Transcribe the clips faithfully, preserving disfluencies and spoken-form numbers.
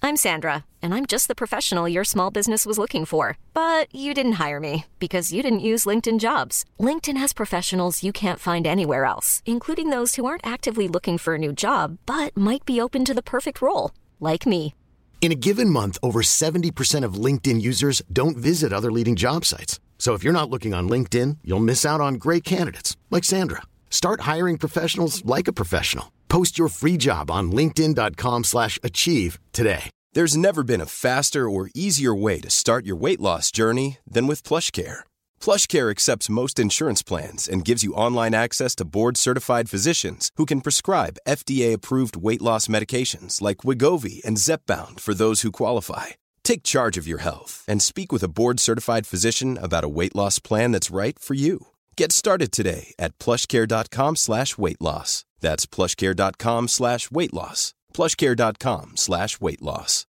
I'm Sandra, and I'm just the professional your small business was looking for. But you didn't hire me because you didn't use LinkedIn Jobs. LinkedIn has professionals you can't find anywhere else, including those who aren't actively looking for a new job, but might be open to the perfect role, like me. In a given month, over seventy percent of LinkedIn users don't visit other leading job sites. So if you're not looking on LinkedIn, you'll miss out on great candidates like Sandra. Start hiring professionals like a professional. Post your free job on linkedin.com slash achieve today. There's never been a faster or easier way to start your weight loss journey than with PlushCare. PlushCare accepts most insurance plans and gives you online access to board-certified physicians who can prescribe F D A-approved weight loss medications like Wegovy and Zepbound for those who qualify. Take charge of your health and speak with a board-certified physician about a weight loss plan that's right for you. Get started today at plushcare.com slash weight loss. That's plushcare.com slash weight loss. plushcare.com slash weight loss.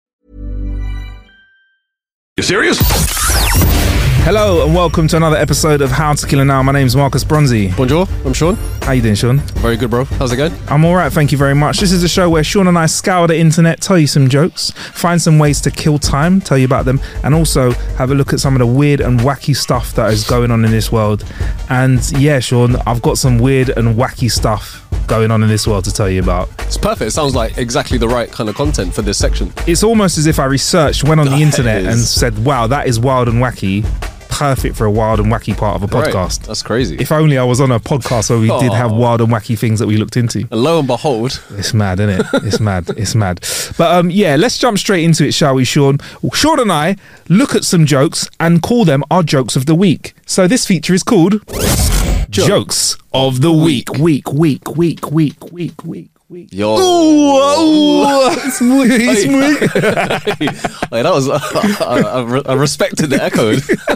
You serious? Hello and welcome to another episode of How to Kill an Hour. My name's Marcus Bronzy. Bonjour, I'm Sean. How you doing, Sean? Very good, bro. How's it going? I'm alright, thank you very much. This is a show where Sean and I scour the internet, tell you some jokes, find some ways to kill time, tell you about them, and also have a look at some of the weird and wacky stuff that is going on in this world. And yeah, Sean, I've got some weird and wacky stuff going on in this world to tell you about. It's perfect. It sounds like exactly the right kind of content for this section. It's almost as if I researched, went on the That internet is- and said, wow, that is wild and wacky. Perfect for a wild and wacky part of a Right. podcast. That's crazy. If only I was on a podcast where we Oh. did have wild and wacky things that we looked into. And lo and behold, It's mad, isn't it? It's mad. It's mad. But um, yeah, let's jump straight into it, shall we, Sean? Sean and I look at some jokes and call them our jokes of the week. So this feature is called Joke. Jokes of the Week. Week, week, week, week, week, week. yo. Ooh, ooh, it's muy, it's muy. Like, that was, I, I, re- I respected the echo.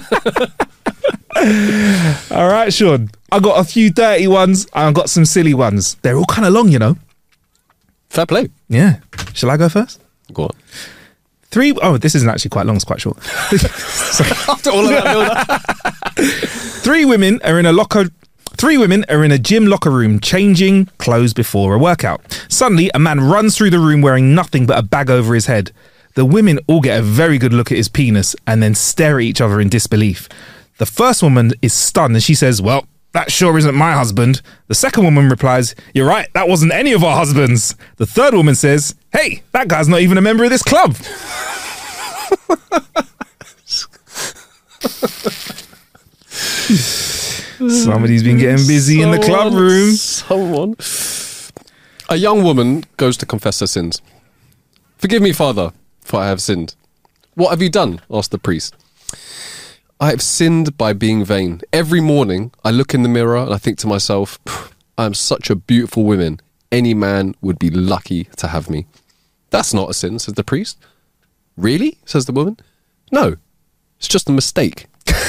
All right, Sean. I got a few dirty ones and I got some silly ones. They're all kind of long, you know. Fair play. Yeah. Shall I go first? Go on. Three. Oh, this isn't actually quite long. It's quite short. After all of that build-up. Three women are in a locker. Three women are in a gym locker room changing clothes before a workout. Suddenly, a man runs through the room wearing nothing but a bag over his head. The women all get a very good look at his penis and then stare at each other in disbelief. The first woman is stunned and she says, well, that sure isn't my husband. The second woman replies, you're right, that wasn't any of our husbands. The third woman says, hey, that guy's not even a member of this club. Somebody's been getting busy in the club Someone- room. Someone. A young woman goes to confess her sins. Forgive me, Father, for I have sinned. What have you done? Asked the priest. I have sinned by being vain. Every morning I look in the mirror and I think to myself, I am such a beautiful woman. Any man would be lucky to have me. That's not a sin, says the priest. Really? Says the woman. No, it's just a mistake.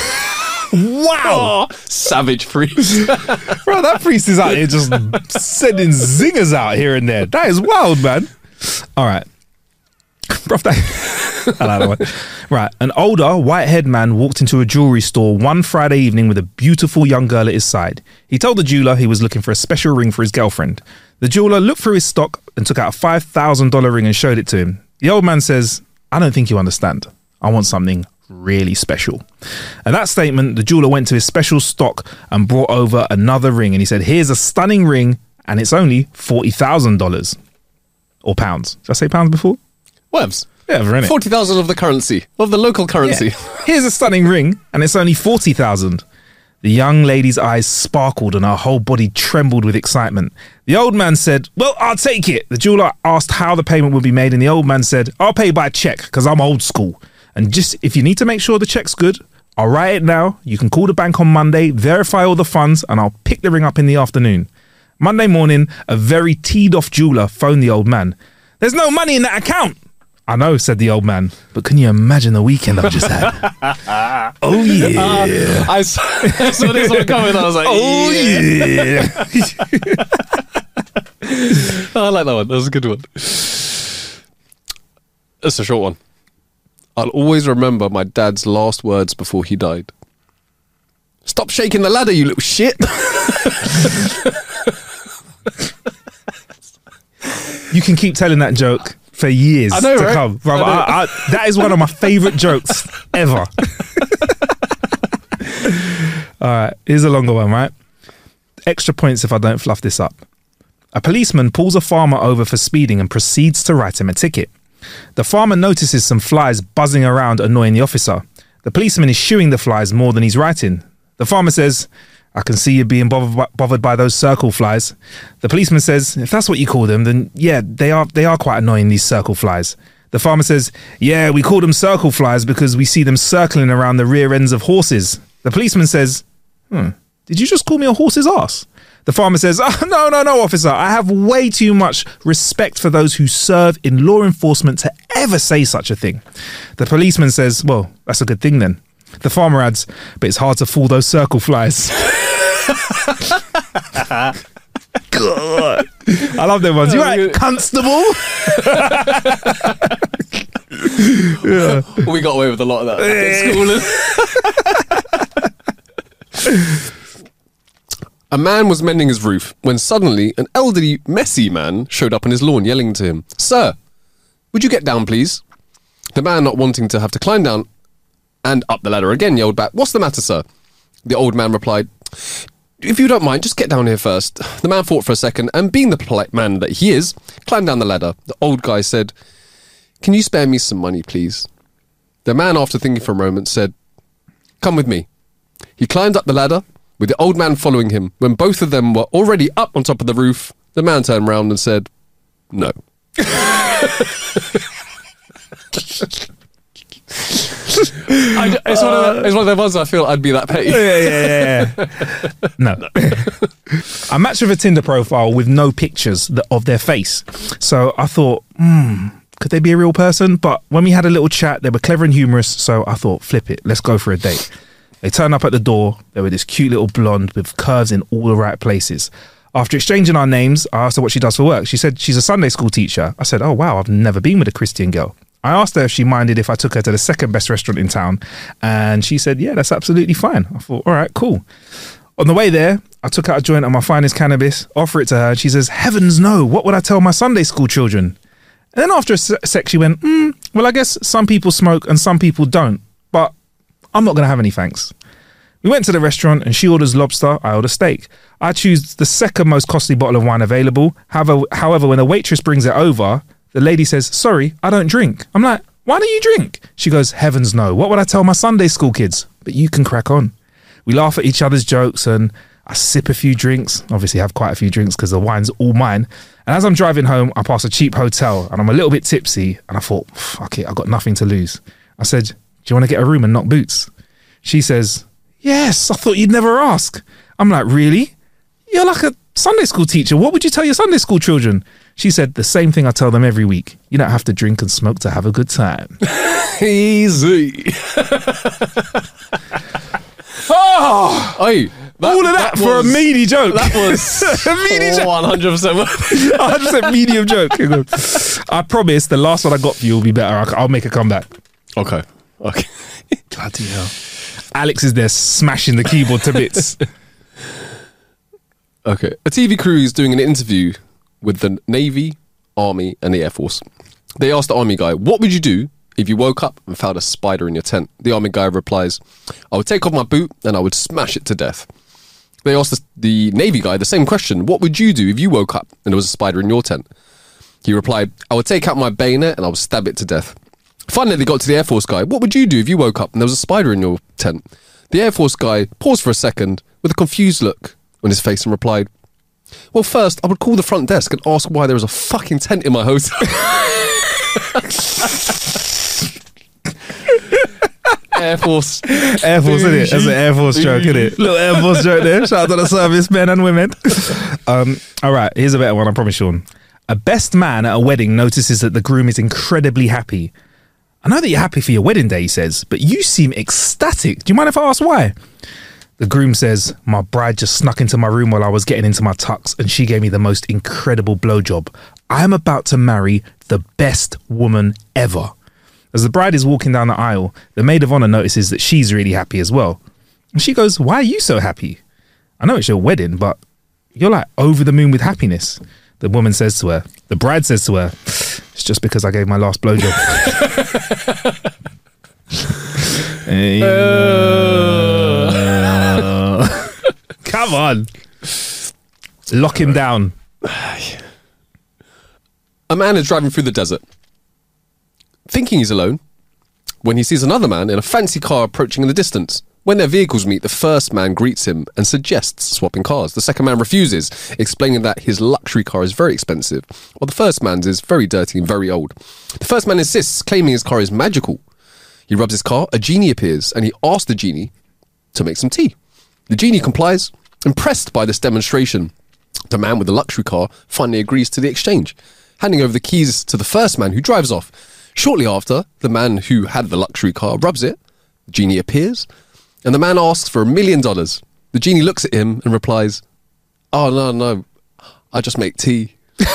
Wow. Oh, savage priest. Bro, that priest is out here just sending zingers out here and there. That is wild, man. All right. Bro, that... I like that one. Right. An older, white-haired man walked into a jewelry store one Friday evening with a beautiful young girl at his side. He told the jeweler he was looking for a special ring for his girlfriend. The jeweler looked through his stock and took out a five thousand dollars ring and showed it to him. The old man says, I don't think you understand. I want something really special. At that statement, the jeweler went to his special stock and brought over another ring. And he said, here's a stunning ring and it's only forty thousand dollars. Or pounds. Did I say pounds before? Webs. Yeah, we're in it. forty thousand of the currency, of the local currency. Yeah. Here's a stunning ring and it's only forty thousand. The young lady's eyes sparkled and her whole body trembled with excitement. The old man said, well, I'll take it. The jeweler asked how the payment would be made and the old man said, I'll pay by check because I'm old school. And just if you need to make sure the check's good, I'll write it now. You can call the bank on Monday, verify all the funds, and I'll pick the ring up in the afternoon. Monday morning, a very teed-off jeweler phoned the old man. There's no money in that account. I know, said the old man, but can you imagine the weekend I've just had? Oh, yeah. Uh, I, saw, I saw this one coming. I was like, oh, yeah. I like that one. That was a good one. It's a short one. I'll always remember my dad's last words before he died. Stop shaking the ladder, you little shit. You can keep telling that joke for years I know, to right? come. Bro, I know. I, I, that is one of my favourite jokes ever. All right, here's a longer one, right? Extra points if I don't fluff this up. A policeman pulls a farmer over for speeding and proceeds to write him a ticket. The farmer notices some flies buzzing around, annoying the officer. The policeman is shooing the flies more than he's writing. The farmer says, I can see you being bothered by, bothered by those circle flies. The policeman says, if that's what you call them, then yeah, they are they are quite annoying, these circle flies. The farmer says, yeah, we call them circle flies because we see them circling around the rear ends of horses. The policeman says, hmm, did you just call me a horse's ass? The farmer says, oh, no, no, no, officer. I have way too much respect for those who serve in law enforcement to ever say such a thing. The policeman says, well, that's a good thing then. The farmer adds, but it's hard to fool those circle flies. God. I love them ones. You right, constable? Yeah. We got away with a lot of that back in school. A man was mending his roof when suddenly an elderly, messy man showed up on his lawn yelling to him, Sir, would you get down, please? The man, not wanting to have to climb down and up the ladder again, yelled back, What's the matter, sir? The old man replied, If you don't mind, just get down here first. The man thought for a second, and being the polite man that he is, climbed down the ladder. The old guy said, Can you spare me some money, please? The man, after thinking for a moment, said, Come with me. He climbed up the ladder, with the old man following him. When both of them were already up on top of the roof, the man turned round and said, No. I, it's, one of the, it's one of the ones I feel I'd be that petty. Yeah, yeah, yeah, yeah. No. I matched with a Tinder profile with no pictures th- of their face. So I thought, hmm, could they be a real person? But when we had a little chat, they were clever and humorous. So I thought, flip it, let's go for a date. They turned up at the door. They were this cute little blonde with curves in all the right places. After exchanging our names, I asked her what she does for work. She said she's a Sunday school teacher. I said, oh, wow, I've never been with a Christian girl. I asked her if she minded if I took her to the second best restaurant in town. And she said, yeah, that's absolutely fine. I thought, all right, cool. On the way there, I took out a joint of my finest cannabis, offer it to her. And she says, heavens no, what would I tell my Sunday school children? And then after a sec, she went, mm, well, I guess some people smoke and some people don't. But I'm not going to have any thanks. We went to the restaurant and she orders lobster, I order steak. I choose the second most costly bottle of wine available. However, however, when the waitress brings it over, the lady says, sorry, I don't drink. I'm like, why don't you drink? She goes, heavens no. What would I tell my Sunday school kids? But you can crack on. We laugh at each other's jokes and I sip a few drinks. Obviously have quite a few drinks because the wine's all mine. And as I'm driving home, I pass a cheap hotel and I'm a little bit tipsy. And I thought, fuck it, I've got nothing to lose. I said, do you want to get a room and knock boots? She says, yes, I thought you'd never ask. I'm like, really? You're like a Sunday school teacher. What would you tell your Sunday school children? She said, the same thing I tell them every week. You don't have to drink and smoke to have a good time. Easy. Oh, hey, that, all of that, that for was, a meaty joke. That was a meaty joke. one hundred percent. one hundred percent medium joke. I promise the last one I got for you will be better. I'll, I'll make a comeback. Okay. Okay. Bloody hell. Alex is there smashing the keyboard to bits. Okay. A T V crew is doing an interview with the Navy, Army, and the Air Force. They asked the Army guy, what would you do if you woke up and found a spider in your tent? The Army guy replies, I would take off my boot and I would smash it to death. They asked the, the Navy guy the same question, what would you do if you woke up and there was a spider in your tent? He replied, I would take out my bayonet and I would stab it to death. Finally, they got to the Air Force guy. What would you do if you woke up and there was a spider in your tent? The Air Force guy paused for a second with a confused look on his face and replied, well, first, I would call the front desk and ask why there was a fucking tent in my hotel. Air Force. Air Force, isn't it? That's an Air Force joke, isn't it? Little Air Force joke there. Shout out to the service men and women. Um, all right, here's a better one, I promise, Sean. A best man at a wedding notices that the groom is incredibly happy. I know that you're happy for your wedding day, he says, but you seem ecstatic. Do you mind if I ask why? The groom says, my bride just snuck into my room while I was getting into my tux and she gave me the most incredible blowjob. I am about to marry the best woman ever. As the bride is walking down the aisle, the maid of honor notices that she's really happy as well. And she goes, why are you so happy? I know it's your wedding, but you're like over the moon with happiness. The woman says to her, the bride says to her, It's just because I gave my last blowjob. Hey, uh, come on. Lock him down. A man is driving through the desert, thinking he's alone, when he sees another man in a fancy car approaching in the distance. When their vehicles meet, the first man greets him and suggests swapping cars. The second man refuses, explaining that his luxury car is very expensive, while the first man's is very dirty and very old. The first man insists, claiming his car is magical. He rubs his car, a genie appears, and he asks the genie to make some tea. The genie complies, impressed by this demonstration. The man with the luxury car finally agrees to the exchange, handing over the keys to the first man, who drives off. Shortly after, the man who had the luxury car rubs it, the genie appears, and the man asks for a million dollars. The genie looks at him and replies, "Oh, no, no, I just make tea."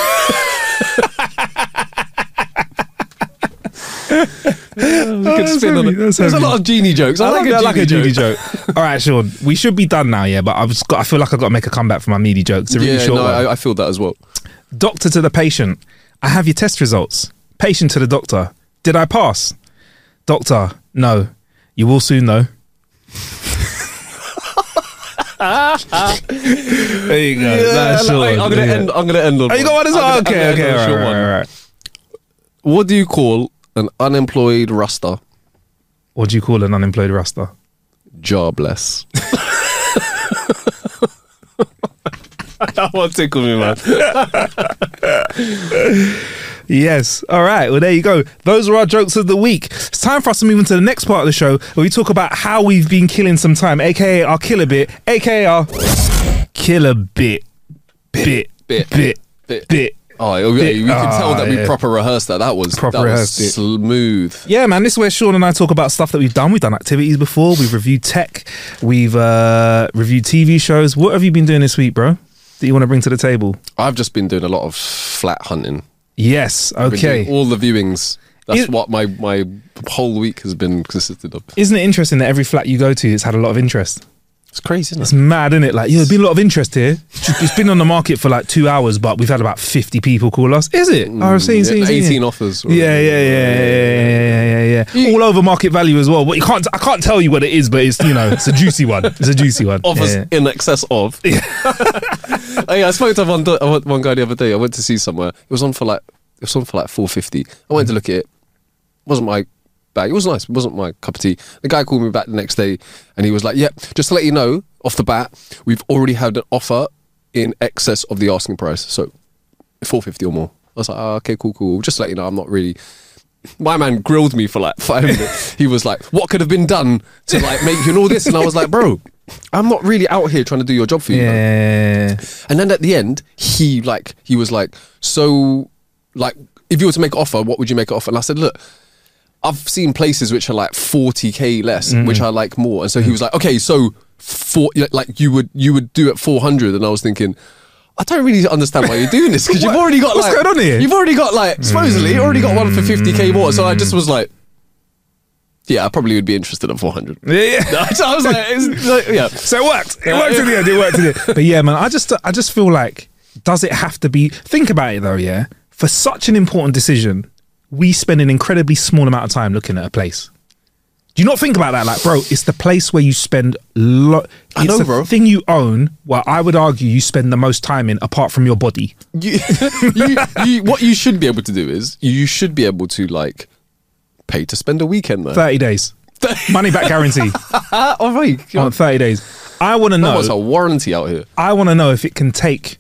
We could spin on it. There's a lot of genie jokes. I, I like, like, a, like genie a genie joke. All right, Sean, we should be done now, yeah, but I've just got, I feel like I've got to make a comeback for my meaty jokes. Really yeah, short no, one. I, I feel that as well. Doctor to the patient, I have your test results. Patient to the doctor, did I pass? Doctor, no. You will soon though. There you go. Yeah, That's short. I'm gonna yeah. end. I'm gonna end on. Oh, you got one as well? Okay, okay, all right, right, right, right. What do you call an unemployed Rasta? What do you call an unemployed Rasta? Jobless. That one tickled me, man. Yes. All right. Well, there you go. Those are our jokes of the week. It's time for us to move into the next part of the show where we talk about how we've been killing some time, aka our killer bit, aka our killer bit, bit, bit, bit, bit. bit. Oh, yeah, we can oh, tell that we yeah. proper rehearsed that. That was proper that rehearsed was it. smooth. Yeah, man. This is where Sean and I talk about stuff that we've done. We've done activities before. We've reviewed tech. We've uh, reviewed T V shows. What have you been doing this week, bro, that you want to bring to the table? I've just been doing a lot of flat hunting. Yes. I've been Okay. doing all the viewings. That's Is- what my my whole week has been consisted of. Isn't it interesting that every flat you go to, it's had a lot of interest? It's crazy, isn't It's it? mad, isn't it? Like, yeah, there's been a lot of interest here. It's been on the market for like two hours, but we've had about fifty people call us. Is it? Oh, I've seen, seen, seen. eighteen offers. Yeah, yeah, yeah, yeah, yeah, yeah, yeah. All over market value as well. But you can't, I can't tell you what it is, but it's, you know, it's a juicy one. It's a juicy one. Offers Yeah. in excess of. Yeah. Oh, yeah, I spoke to one, one guy the other day. I went to see somewhere. It was on for like it was on for like four fifty. I went to look at it. It wasn't my bag. It was nice. It wasn't my cup of tea. The guy called me back the next day and he was like, "Yep, just to let you know, off the bat, we've already had an offer in excess of the asking price. So four fifty or more." I was like, oh, okay, cool, cool. Just to let you know, I'm not really... My man grilled me for like five minutes. He was like, what could have been done to like make you know this? And I was like, bro, I'm not really out here trying to do your job for you. Yeah. Man. And then at the end, he like, he was like, so like, if you were to make an offer, what would you make an offer? And I said, look, I've seen places which are like forty K less, mm. which I like more. And so he was like, okay, so for like you would, you would do it four hundred. And I was thinking, I don't really understand why you're doing this because you've already got What's like going on here? You've already got like supposedly already got one for fifty K more. So I just was like, yeah, I probably would be interested in four hundred. Yeah, yeah. So I was like, it's like, yeah. So it worked. It worked in the end. It worked in the end. But yeah, man, I just, I just feel like, does it have to be? Think about it though. Yeah, for such an important decision, we spend an incredibly small amount of time looking at a place. Do you not think about that? Like, bro, it's the place where you spend lo- I it's know, the bro. thing you own where I would argue you spend the most time in apart from your body. You, you, you, what you should be able to do is you should be able to like pay to spend a weekend there. thirty days. Money back guarantee. Ah, all right. On thirty days. I want to know. What's a warranty out here? I want to know if it can take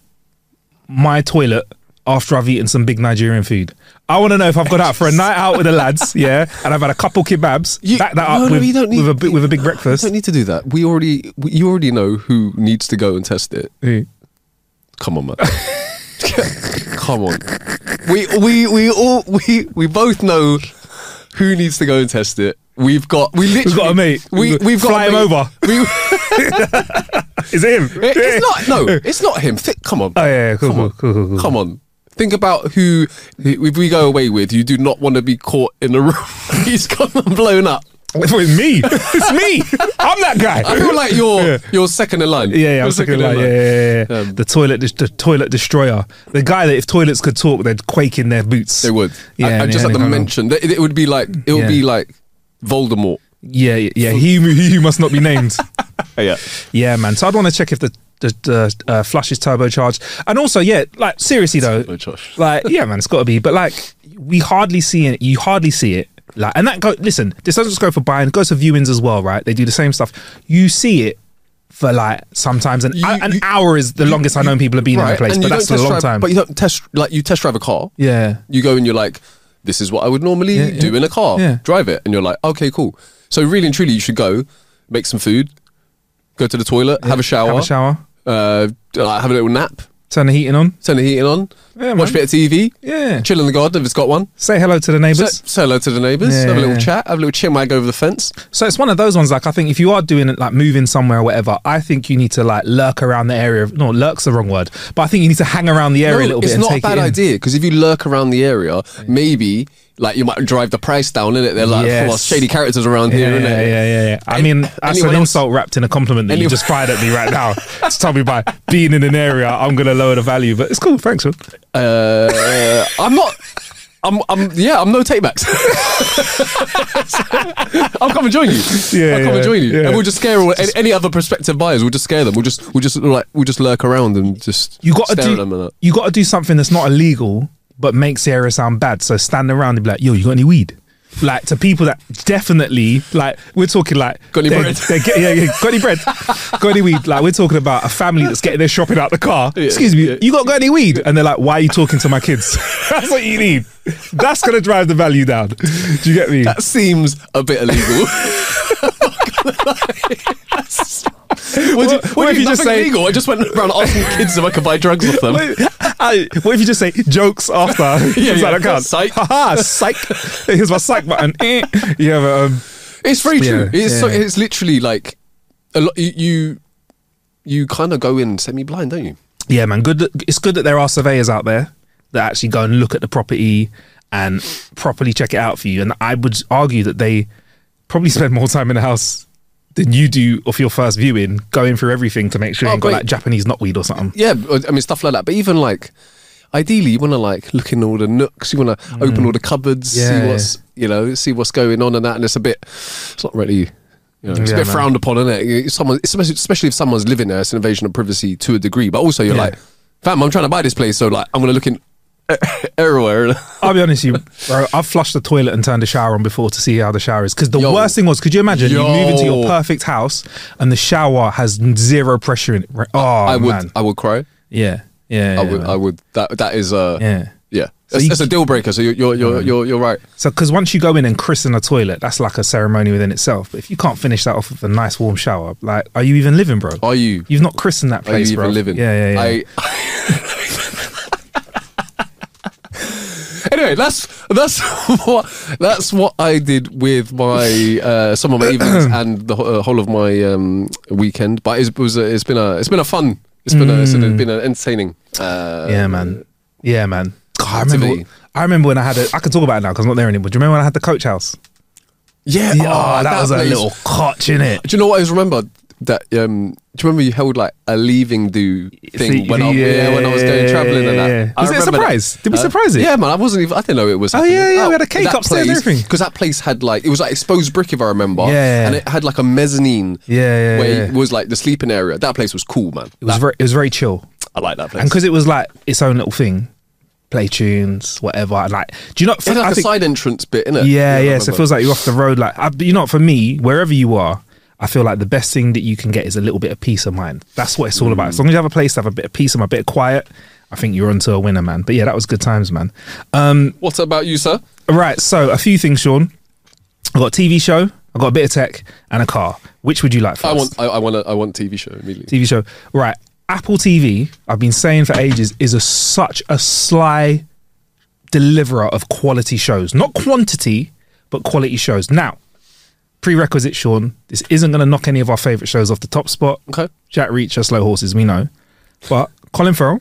my toilet after I've eaten some big Nigerian food. I want to know if I've gone out for a night out with the lads, yeah, and I've had a couple kebabs, You- back that no, up no, with, you don't need- with a big with a big You breakfast. don't need to do that. We already, we, you already know who needs to go and test it. Who? Come on, man. Come on. We we we all we we both know who needs to go and test it. We've got we literally We've got a mate. We We've we've got fly a him mate. over. We, Is it him? it- it's not no. It's not him. Thi- come on. Oh yeah, yeah, cool, Come cool, on. cool, cool, cool. Come on. Think about who, who if we go away with. You do not want to be caught in a room. He's gone and blown up. It's me. It's me. I'm that guy. I feel like you're Yeah. you're second in line. Yeah, yeah, You're I'm second line. Yeah, yeah, yeah. Um, the toilet, the toilet destroyer. The guy that if toilets could talk, they'd quake in their boots. They would. Yeah, I, I and just yeah, like they the come mention. It, it would be like it would Yeah. be like Voldemort. Yeah, yeah, yeah. He, who- he who must not be named. Yeah. Yeah, man. So I'd want to check if the the, the uh, flush is turbocharged, and also, yeah, like seriously though, Turbocharged. like yeah, man, it's got to be. But like, we hardly see it. You hardly see it. Like, and that go. Listen, this doesn't just go for buying. It goes for viewings as well, right? They do the same stuff. You see it for like sometimes an You- an you- hour is the longest I know people have been in a place, and but you that's don't a test long drive, time. But you don't test like you test drive a car. Yeah. You go and you're like, this is what I would normally Yeah, yeah. do in a car. Yeah. Drive it, and you're like, okay, cool. So really and truly, you should go make some food, go to the toilet, have a shower, Have a shower. Uh, like, have a little nap, Turn the heating on. turn the heating on, Yeah, watch man. a bit of T V, Yeah. chill in the garden if it's got one. Say hello to the Say, neighbours. say hello to the neighbours, Yeah, have a little yeah. chat, have a little chin wag over the fence. So it's one of those ones. Like I think if you are doing it, like moving somewhere or whatever, I think you need to like lurk around the area. Of, no, lurk's the wrong word, but I think you need to hang around the area a No, little it's bit and not a take bad it in. idea because if you lurk around the area, maybe like you might drive the price down in it. They're like, Yes. well, shady characters around here, Yeah, innit? yeah, yeah, yeah, yeah. I Any- mean, that's anyone an else- insult wrapped in a compliment that you Anyone- just fired at me right now. To tell me by being in an area, I'm going to lower the value, but it's cool. Thanks, man. Uh, I'm not. I'm, I'm, yeah, I'm no takebacks. I'll come and join you. Yeah, I'll come yeah, and join you, yeah. and we'll just scare all, any, any other prospective buyers. We'll just scare them. We'll just, we'll just like, we'll just lurk around and just You got to stare at them. And do. that. You got to do something that's not illegal, but makes the area sound bad. So stand around and be like, "Yo, you got any weed?" Like to people that definitely like we're talking like Got any they're- bread? they're get- yeah, yeah, got any bread? Got any weed? Like we're talking about a family that's getting their shopping out the car. Yeah, Excuse me, yeah. you got, got any weed? And they're like, "Why are you talking to my kids?" That's what you need. That's gonna drive the value down. Do you get me? That seems a bit illegal. What, do you, What- what what if do you just nothing say- illegal? I just went around asking kids if I could buy drugs off them. I- what if you just say jokes after? Yeah, Is that yeah. a count? Psych. Haha, psych. Here's my psych button. Eh. You have a, um, It's very true. Yeah, it's so, yeah. it's literally like a lot. You you, you kind of go in semi-blind, don't you? yeah, man. Good. That, it's good that there are surveyors out there that actually go and look at the property and properly check it out for you. And I would argue that they probably spend more time in the house than you do of your first viewing, going through everything to make sure you Oh, ain't got but- like Japanese knotweed or something. Yeah, I mean stuff like that. But even like, ideally, you want to like look in all the nooks. You want to open all the cupboards, Yeah, see what's you know, see what's going on and that. And it's a bit, it's not really. You know, it's Yeah, a bit man. frowned upon, isn't it? Someone, especially, especially if someone's living there, it's an invasion of privacy to a degree. But also, you're Yeah. like, fam, I'm trying to buy this place, so like, I'm gonna look in everywhere. I'll be honest with you, bro. I've flushed the toilet and turned the shower on before to see how the shower is. Because the Yo. worst thing was, could you imagine you move into Yo. your perfect house and the shower has zero pressure in it? Right? Oh, I would, man. I would cry. Yeah, yeah, I yeah, would, man. I would. That, that is, uh, Yeah. yeah. So That's, you- that's a deal breaker. So you're, you're, you're, you're, you're right. So, because once you go in and christen a toilet, that's like a ceremony within itself. But if you can't finish that off with a nice warm shower, like, are you even living, bro? Are you? You've not christened that Are you place, bro. even living? Yeah, yeah, yeah. I, anyway, that's that's what that's what I did with my uh, some of my evenings and the wh- uh, whole of my um, weekend. But it was a, it's been a it's been a fun. It's been a, it's been an entertaining. Uh, yeah, man. Yeah, man. God, I remember. activity. I remember when I had it. I can talk about it now because I'm not there anymore. Do you remember when I had the coach house? Yeah, Yeah, oh, oh, that, was place. a little cotch in it. Do you know what I always remember? That um, do you remember you held like a leaving do thing when I yeah, when I was going travelling and that? I Was it a remember surprise? that. Did we Uh, surprise it? Yeah, man. I wasn't even. I didn't know it was. Oh, happening. yeah, yeah, we had a cake upstairs and everything. Because that place had like it was like exposed brick, if I remember. Yeah. and it had like a mezzanine. Yeah, yeah, where yeah. it was like the sleeping area. That place was cool, man. It was That- very. It was very chill. I like that place. And because it was like its own little thing, play tunes, whatever. and Like, do you not? it had like I a think- side entrance bit, innit? Yeah, I yeah. So it remember. feels like you're off the road. Like, I, you know, for me, wherever you are, I feel like the best thing that you can get is a little bit of peace of mind. That's what it's all about. As long as you have a place to have a bit of peace and a bit of quiet, I think you're onto a winner, man. But yeah, that was good times, man. Um, What about you, sir? right. So a few things, Sean. I got a T V show. I got a bit of tech and a car. Which would you like first? I want. I, I want. A, I want T V show immediately. T V show. Right. Apple T V, I've been saying for ages, is a such a sly deliverer of quality shows. Not quantity, but quality shows. Now, prerequisite, Sean, this isn't going to knock any of our favourite shows off the top spot. Okay. Jack Reacher, Slow Horses, we know. But Colin Farrell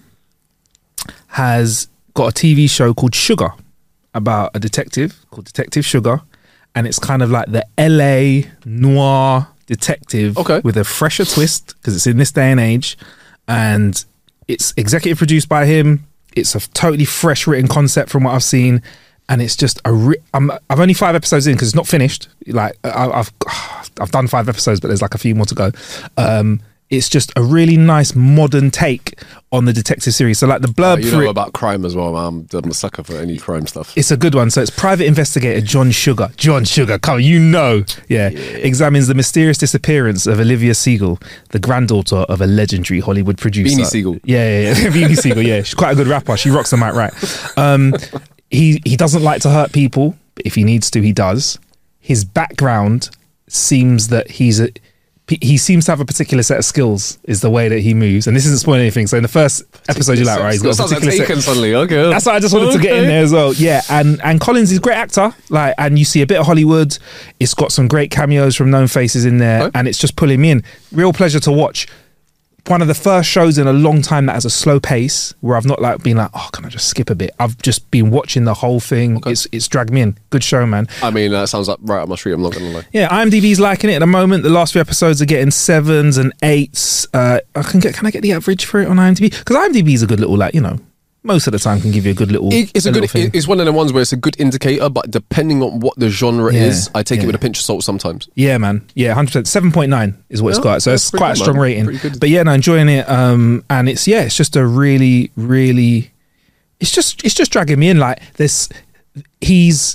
has got a T V show called Sugar about a detective called Detective Sugar. and it's kind of like the L A noir detective Okay. with a fresher twist because it's in this day and age, and it's executive produced by him. It's a totally fresh written concept from what I've seen, and it's just a. Re- I'm I've only five episodes in because it's not finished. Like I, I've I've done five episodes, but there's like a few more to go. Um, it's just a really nice modern take on the detective series. So like the blurb Uh, you for know it, about crime as well. I'm, I'm a sucker for any crime stuff. it's a good one. So it's private investigator John Sugar. John Sugar, come on, you know. Yeah. yeah. Examines the mysterious disappearance of Olivia Seagull, the granddaughter of a legendary Hollywood producer. Beanie Siegel. Yeah, yeah, yeah. Beanie Siegel, yeah. She's quite a good rapper. She rocks the mic right. Um, he, he doesn't like to hurt people, but if he needs to, he does. His background seems that he's a... He seems to have a particular set of skills, is the way that he moves. And this isn't spoiling anything. So in the first episode, you're like, right, he's got a particular set. Taken suddenly. Okay. That's why I just wanted okay. to get in there as well. Yeah, and and Collins is a great actor. Like, and you see a bit of Hollywood. It's got some great cameos from known faces in there, Okay. and it's just pulling me in. Real pleasure to watch. One of the first shows in a long time that has a slow pace, where I've not like been like, oh, can I just skip a bit? I've just been watching the whole thing. Okay. It's it's dragged me in. Good show, man. I mean, that sounds like right up my street. I'm not going to lie. Yeah, IMDb's liking it at the moment. The last few episodes are getting sevens and eights. Uh, I can get. Can I get the average for it on IMDb? Because IMDb is a good little, like, you know, most of the time can give you a good little. It, it's a, a good. little thing. It's one of the ones where it's a good indicator, but depending on what the genre Yeah, is, I take yeah. it with a pinch of salt sometimes. Yeah, man. Yeah, one hundred percent. seven point nine is what it's Yeah, got. So that's it's pretty quite a good, strong man. rating. Pretty good. But yeah, no, enjoying it. Um, and it's, yeah, it's just a really, really, it's just, it's just dragging me in. Like this, he's,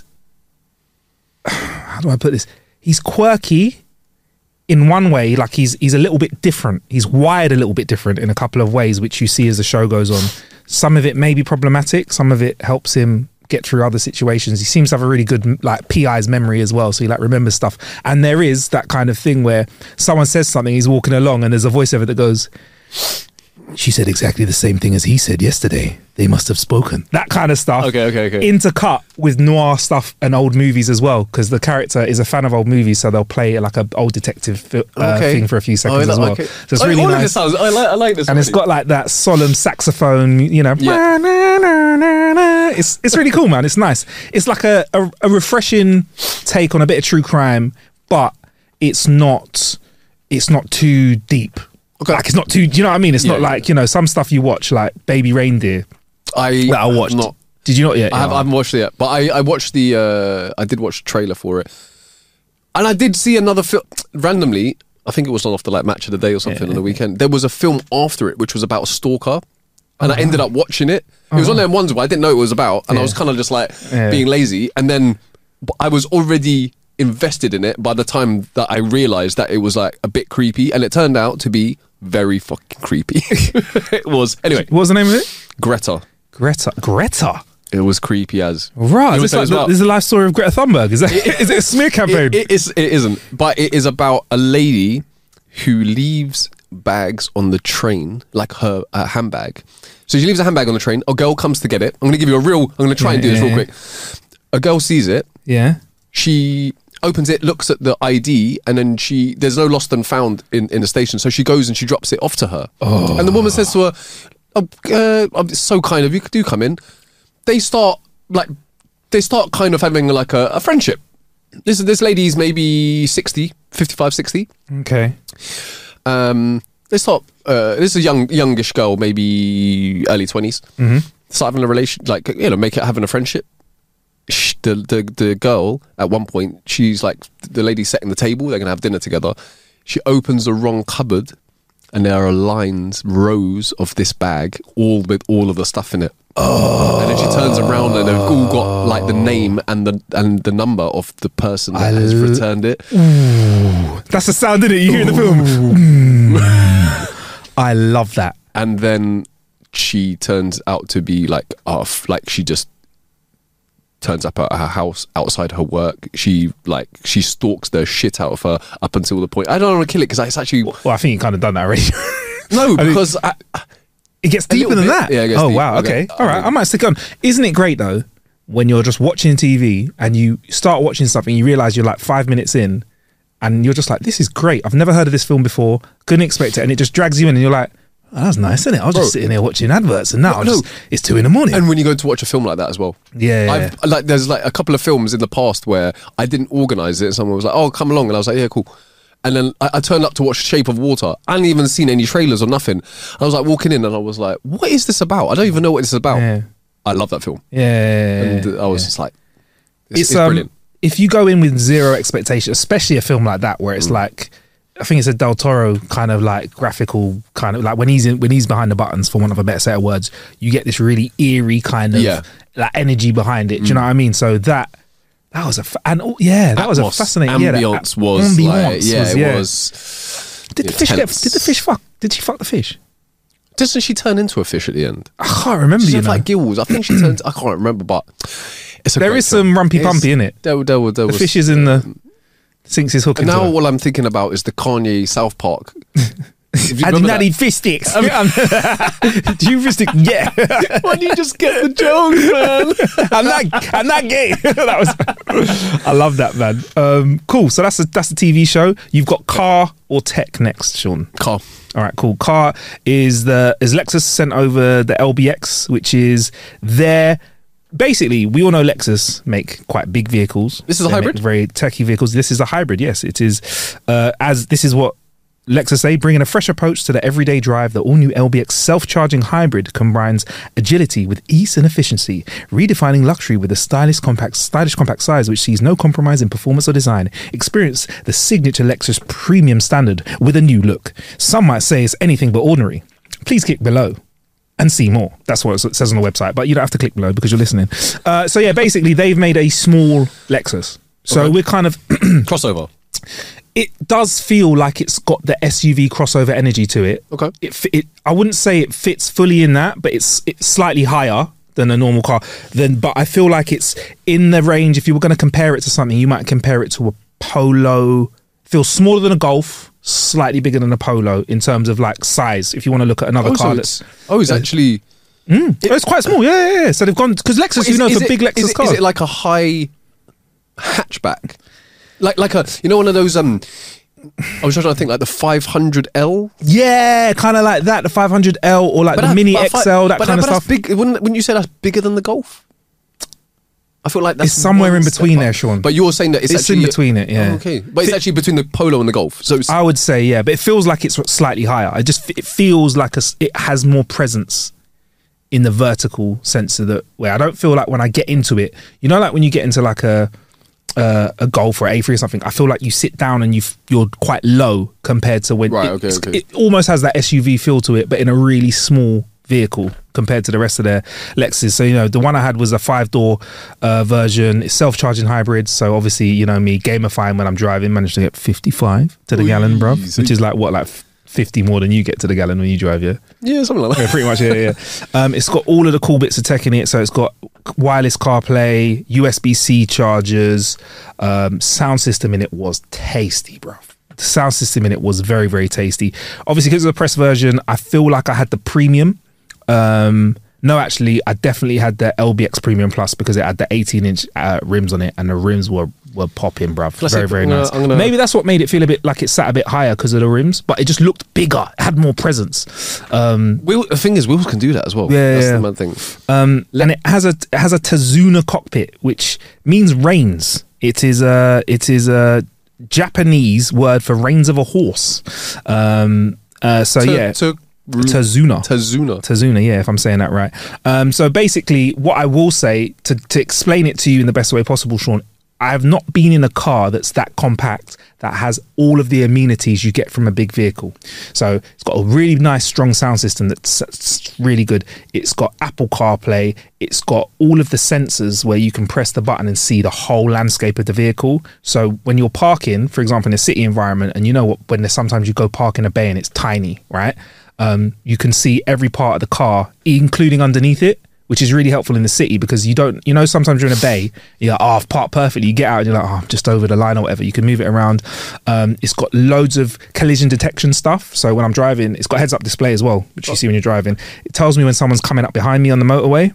how do I put this? He's quirky in one way. Like he's, he's a little bit different. He's wired a little bit different in a couple of ways, which you see as the show goes on. Some of it may be problematic. Some of it helps him get through other situations. He seems to have a really good like P I's memory as well, so he like remembers stuff. And there is that kind of thing where someone says something, he's walking along and there's a voiceover that goes, she said exactly the same thing as he said yesterday. They must have spoken. That kind of stuff. Okay, okay, okay. Intercut with noir stuff and old movies as well, because the character is a fan of old movies, so they'll play like an old detective fi- uh, Okay. thing for a few seconds Oh, as well. okay. So it's Oh, really all of nice. this sounds, I like. I like this. And it's already. got like that solemn saxophone, you know. Yeah. Na, na, na, na. It's it's really cool, man. It's nice. It's like a, a, a refreshing take on a bit of true crime, but it's not it's not too deep. Okay. Like it's not too. Do you know what I mean? It's Yeah, not yeah. like, you know, some stuff you watch like Baby Reindeer I that I have watched. Not, Did you not yet? I, have, Yeah. I haven't watched it yet, but I, I watched the. Uh, I did watch the trailer for it, and I did see another film randomly. I think it was on off the like Match of the Day or something Yeah. on the weekend. There was a film after it which was about a stalker, and I ended up watching it. It was one of them ones where I didn't know what it was about, and I Yeah. was kind of just like Yeah. being lazy, and then I was already invested in it by the time that I realised that it was like a bit creepy, and it turned out to be very fucking creepy. It was anyway. What was the name of it? Greta. Greta. Greta. It was creepy as. Right. You It's know like what the, I'm this is the life story of Greta Thunberg. Is that is it a smear campaign? It, it is. It isn't. But it is about a lady who leaves bags on the train, like her uh, handbag. So she leaves a handbag on the train. A girl comes to get it. I'm going to give you a real. I'm going to try and do this Yeah, real yeah. quick. A girl sees it. yeah. She opens it, looks at the I D, and then she there's no lost and found in, in the station. So she goes and she drops it off to her. Oh. And the woman says to her, oh, uh, oh, it's so kind of you. Do come in. They start like they start kind of having like a, a friendship. This this lady's maybe sixty, fifty-five, sixty. Okay. Um, they start. Uh, this is a young youngish girl, maybe early twenties. Mm-hmm. Start having a relation, like you know, make it having a friendship. Sh- The, the the girl at one point, she's like the lady's setting the table. They're gonna have dinner together. She opens the wrong cupboard, and there are lines, rows of this bag, all with all of the stuff in it. Oh. And then she turns around and they've all got like the name and the and the number of the person that I has l- returned it. That's the sound in it. You hear in the film. Mm. I love that. And then she turns out to be like off, like she just turns up at her house outside her work. She like she stalks the shit out of her up until the point. I don't want to kill it because it's actually Well, I think you kind of done that already. no mean- because I, It gets A deeper little than bit. that. Yeah, it gets oh deep. wow. Okay. Okay. All right. I might stick on. Isn't it great though when you're just watching T V and you start watching something, you realize you're like five minutes in, and you're just like, "This is great. I've never heard of this film before. Couldn't expect it," and it just drags you in, and you're like, Oh, that was nice, isn't it? I was Bro. just sitting there watching adverts, and now No, I'm no. just, it's two in the morning. And when you go to watch a film like that as well. Yeah, yeah, I've, like there's like a couple of films in the past where I didn't organise it. Someone was like, "Oh, come along," and I was like, "Yeah, cool." And then I, I turned up to watch Shape of Water. I hadn't even seen any trailers or nothing. I was like walking in, and I was like, "What is this about? I don't even know what this is about." Yeah. I love that film, yeah. and I was yeah. just like, "It's, It's, it's um, brilliant." if you go in with zero expectation, especially a film like that, where it's Mm. like, I think it's a Del Toro kind of like graphical kind of like when he's in, when he's behind the buttons, for want of a better set of words, you get this really eerie kind of Yeah. like energy behind it. Do you know what I mean? So that that was a fa- and oh, yeah, that was a Atmos, fascinating yeah, that- ambience was ambiance like, yeah, was, it yeah. was. Did the fish get? intense. Did the fish fuck? Did she fuck the fish? Doesn't she turn into a fish at the end? I can't remember. She You had know, like gills. I think she turned. I can't remember, but it's a there great is film. some rumpy It's- pumpy in it. There, there, there The was, fish is in the sinks his hook And into now her. all I'm thinking about is the Kanye South Park. If you I did remember not that. eat fish sticks. Do you fish stick? Yeah. Why do you just get the joke, man? I'm not. I'm not gay. That was. I love that, man. Um, cool. So that's a that's a T V show. You've got car or tech next, Sean. Car. All right, cool. Car is the is Lexus sent over the L B X, which is their. Basically, we all know Lexus make quite big vehicles. This is a They make hybrid? very techy vehicles. This is a hybrid. Yes, it is. Uh, as this is what Lexus say, bringing a fresh approach to the everyday drive. The all-new L B X self-charging hybrid combines agility with ease and efficiency, redefining luxury with a stylish compact, stylish compact size which sees no compromise in performance or design. Experience the signature Lexus premium standard with a new look. Some might say it's anything but ordinary. Please click below and see more. That's what it says on the website, but you don't have to click below because you're listening. Uh, so yeah, basically they've made a small Lexus. So Okay. we're kind of Crossover. it does feel like it's got the S U V crossover energy to it. Okay. It, fi- it I wouldn't say it fits fully in that, but it's it's slightly higher than a normal car. Then, but I feel like it's in the range. If you were going to compare it to something, you might compare it to a Polo. Feels smaller than a Golf, slightly bigger than a Polo in terms of like size. If you want to look at another Oh, car, so that's it's, oh, it's actually. oh, it's quite small. Yeah, yeah, yeah. So they've gone because Lexus, you Is- know, is for it- big Lexus is it, cars. Is it like a high hatchback? Like like a you know one of those um. I was trying to think like the five hundred L. yeah, kind of like that. The five hundred L or like the that- Mini but I X find- L, that but kind of but stuff. That's big. Wouldn't, wouldn't you say that's bigger than the Golf? I feel like that's It's somewhere one in step between up. there, Sean. But you're saying that it's, It's actually in between it, yeah. Oh, okay, but it's actually between the Polo and the Golf. So it's, I would say, yeah, but it feels like it's slightly higher. I just it feels like a, s- it has more presence in the vertical sense of the way. I don't feel like when I get into it, you know, like when you get into like a uh, a Golf or A three or something, I feel like you sit down and you f- you're quite low compared to when Right, it, okay, it's- okay. it almost has that S U V feel to it, but in a really small vehicle compared to the rest of their Lexus. So, you know, the one I had was a five door uh, version. It's self-charging hybrid. So obviously, you know, me gamifying when I'm driving, managed to get fifty-five to the Ooh, gallon, bruv, so- which is like what, like fifty more than you get to the gallon when you drive, yeah? yeah, something like Yeah, that. pretty much, yeah, yeah. Um, it's got all of the cool bits of tech in it. So it's got wireless CarPlay, U S B C chargers, um, sound system in it was tasty, bruv. The sound system in it was very, very tasty. Obviously, because of the press version, I feel like I had the premium. Um, no, actually, I definitely had the L B X Premium Plus because it had the eighteen inch uh, rims on it, and the rims were were popping, bruv. Classic. Very, very I'm gonna- nice. I'm gonna- Maybe that's what made it feel a bit like it sat a bit higher because of the rims, but it just looked bigger. It had more presence. Um, Wheel, the thing is, wheels can do that as well. Yeah, That's yeah. the mad thing. um, and it has a it has a Tazuna cockpit, which means reins. It is a it is a Japanese word for reins of a horse. Um, uh, so To- yeah, to- Tazuna. Tazuna. Tazuna, yeah, if I'm saying that right. Um, so basically, what I will say to, to explain it to you in the best way possible, Sean, I have not been in a car that's that compact that has all of the amenities you get from a big vehicle. So it's got a really nice, strong sound system that's, that's really good. It's got Apple CarPlay. It's got all of the sensors where you can press the button and see the whole landscape of the vehicle. So when you're parking, for example, in a city environment, and you know what, when there's sometimes you go park in a bay and it's tiny, right? Um, you can see every part of the car, including underneath it, which is really helpful in the city because you don't, you know, sometimes you're in a bay, you're like, oh, I've parked perfectly. You get out and you're like, oh, I'm just over the line or whatever. You can move it around. Um, it's got loads of collision detection stuff. So when I'm driving, it's got a heads up display as well, which you see when you're driving. It tells me when someone's coming up behind me on the motorway.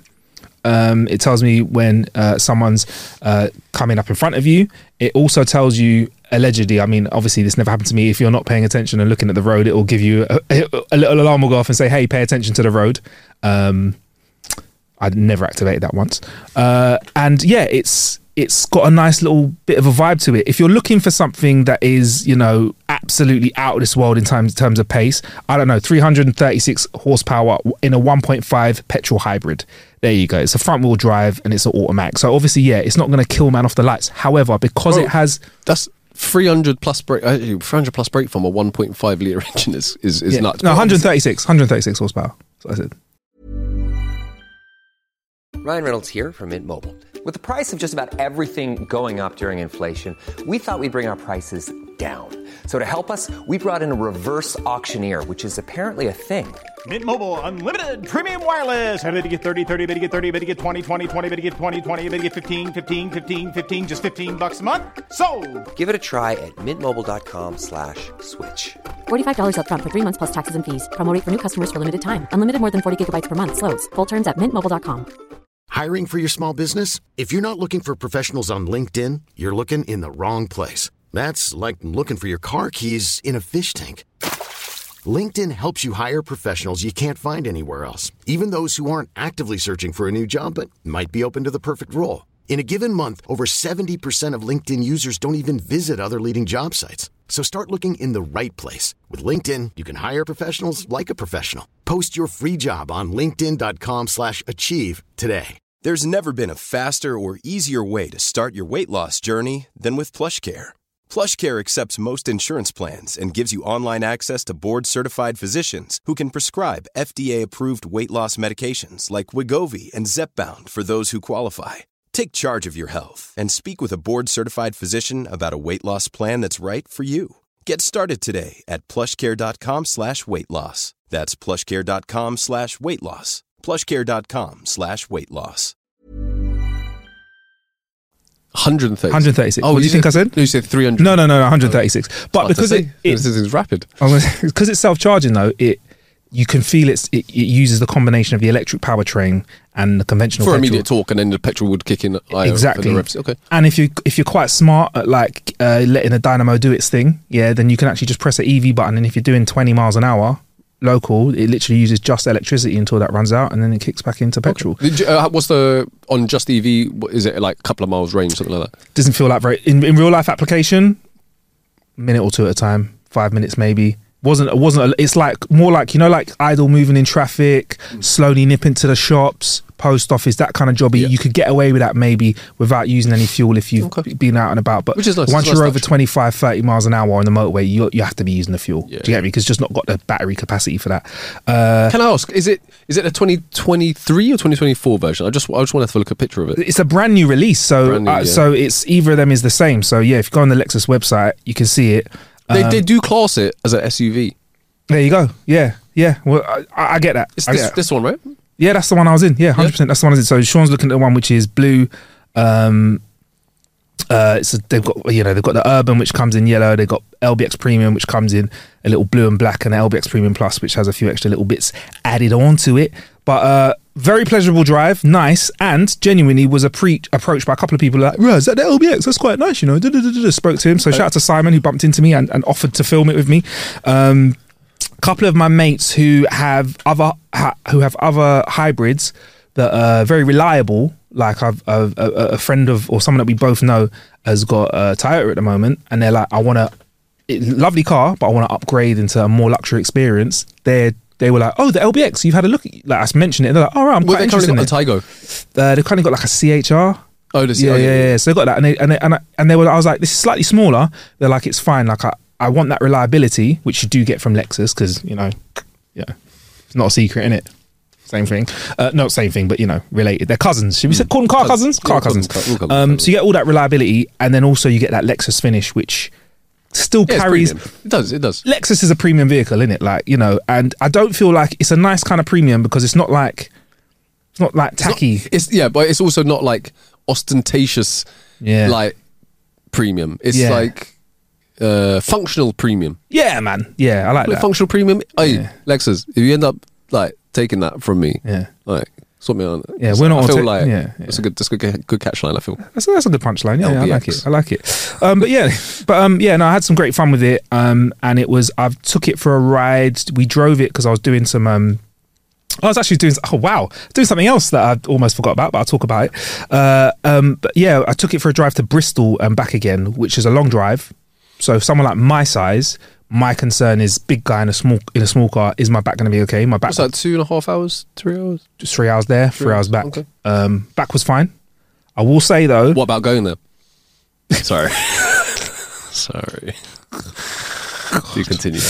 Um, it tells me when uh, someone's uh, coming up in front of you. It also tells you allegedly, I mean, obviously this never happened to me. If you're not paying attention and looking at the road, it will give you a, a little alarm will go off and say, hey, pay attention to the road. Um, I'd never activated that once. Uh, and yeah, it's it's got a nice little bit of a vibe to it. If you're looking for something that is, you know, absolutely out of this world in terms, terms of pace, I don't know, three hundred thirty-six horsepower in a one point five petrol hybrid. There you go. It's a front wheel drive and it's an automatic. So obviously, yeah, it's not going to kill man off the lights. However, because Bro, it has... That's three hundred plus brake, uh, three hundred plus brake from a one point five litre engine is, is, is yeah, nuts. No, one hundred thirty-six, one hundred thirty-six horsepower. That's what I said. Ryan Reynolds here from Mint Mobile. With the price of just about everything going up during inflation, we thought we'd bring our prices down. So to help us, we brought in a reverse auctioneer, which is apparently a thing. Mint Mobile Unlimited Premium Wireless. How to get thirty, thirty, how to get thirty, how to get twenty, twenty, twenty, how to get twenty, twenty, how to get fifteen, fifteen, fifteen, fifteen, just fifteen bucks a month? Sold! Give it a try at mintmobile.com slash switch. forty-five dollars up front for three months plus taxes and fees. Promo rate for new customers for limited time. Unlimited more than forty gigabytes per month. Slows full terms at mint mobile dot com. Hiring for your small business? If you're not looking for professionals on LinkedIn, you're looking in the wrong place. That's like looking for your car keys in a fish tank. LinkedIn helps you hire professionals you can't find anywhere else, even those who aren't actively searching for a new job but might be open to the perfect role. In a given month, over seventy percent of LinkedIn users don't even visit other leading job sites. So start looking in the right place. With LinkedIn, you can hire professionals like a professional. Post your free job on linkedin.com slash achieve today. There's never been a faster or easier way to start your weight loss journey than with PlushCare. PlushCare accepts most insurance plans and gives you online access to board-certified physicians who can prescribe F D A-approved weight loss medications like Wegovy and Zepbound for those who qualify. Take charge of your health and speak with a board-certified physician about a weight loss plan that's right for you. Get started today at plushcare.com slash weight loss. That's plushcare.com slash weight loss. plushcare.com slash weight loss. one hundred thirty. one hundred thirty-six. Oh, what do you think I said? No, you said three hundred. No, no, no, no, one hundred thirty-six. But because it, it, this is rapid. because it's self-charging though, it you can feel it's, it, it uses the combination of the electric powertrain and the conventional For petrol. immediate torque, and then the petrol would kick in. higher Exactly. For the revs. Okay. And if you if you're quite smart at like uh, letting the dynamo do its thing, yeah, then you can actually just press an E V button, and if you're doing twenty miles an hour local, it literally uses just electricity until that runs out, and then it kicks back into petrol. Okay. Did you, uh, what's the on Just E V? what- Is it like a couple of miles range, something like that? Doesn't feel like very in, in real life application. Minute or two at a time, five minutes maybe. Wasn't wasn't. A, it's like more like you know, like idle moving in traffic, mm. slowly nipping to the shops, post office, that kind of jobby. Yeah. You could get away with that maybe without using any fuel if you've Okay. been out and about. But Which is nice. once It's you're nice over touch. twenty-five, thirty miles an hour on the motorway, you you have to be using the fuel. Yeah. Do you get me? Because it's just not got the battery capacity for that. Uh, Can I ask? Is it is it a twenty twenty-three or twenty twenty-four version? I just I just want to have a look at a picture of it. It's a brand new release, so Brand new, uh, yeah. so it's either of them is the same. So yeah, if you go on the Lexus website, you can see it. They Um, they do class it as an S U V. There you go. Yeah, yeah. Well, I, I get that. It's I get this, that. this one, right? Yeah, that's the one I was in. Yeah, hundred percent. That's the one I was in. So Sean's looking at the one which is blue. Um, uh, it's a, they've got you know they've got the Urban which comes in yellow. They've got L B X Premium which comes in a little blue and black, and L B X Premium Plus which has a few extra little bits added onto it. But uh, very pleasurable drive, nice, and genuinely was a pre- approached by a couple of people like, "Right, is that the L B X? That's quite nice, you know." Da-da-da-da-da. Spoke to him. So shout out to Simon who bumped into me and, and offered to film it with me. Um, couple of my mates who have other ha, who have other hybrids that are very reliable. Like I've, I've a, a friend of or someone that we both know has got a Toyota at the moment, and they're like, I want to lovely car, but I want to upgrade into a more luxury experience. They they were like, oh, the L B X, you've had a look. At, like I mentioned it, and they're like, all right, I'm Well, quite they interested currently in got it. the Tygo. Uh, they've kind of got like a C H R. Oh, does Yeah, yeah, yeah. So they got that, and they and they, and, I, and they were. I was like, this is slightly smaller. They're like, it's fine. Like I, I want that reliability, which you do get from Lexus, because you know, yeah, it's not a secret, innit? Same thing. Uh, not same thing, but you know, related. They're cousins. Should we say call them car cousins? Yeah, Car cousins, cousins. car- all Um, cousins. so you get all that reliability, and then also you get that Lexus finish, which still Yeah, it's carries. premium. It does. It does. Lexus is a premium vehicle, innit? Like, you know, and I don't feel like it's a nice kind of premium because it's not like it's not like tacky. It's, not- it's yeah, but it's also not like ostentatious. Yeah. Like premium. It's Yeah. like uh, functional premium. yeah, man. Yeah, I like Like that. functional premium. Hey, Yeah. Lexus, if you end up like taking that from me, Yeah. like Sort me on. Yeah, we're not I feel on te- like yeah, that's a good, that's a good, good catch line. I feel That's a, that's a good punchline. Yeah, yeah, I like L B X. it. I like it. Um, but yeah, but um, yeah, no, I had some great fun with it. Um, and it was I took it for a ride. We drove it because I was doing some. Um, I was actually doing. Oh wow, doing something else that I almost forgot about, but I'll talk about it. Uh, um, but yeah, I took it for a drive to Bristol and back again, which is a long drive. So if someone like my size, my concern is big guy in a small in a small car. Is my back going to be okay? My back. what's that? Two and a half hours, three hours. Just three hours there, three, Three hours hours, back. okay. Um, back was fine. I will say though. What about going there? Sorry, sorry. Do continue.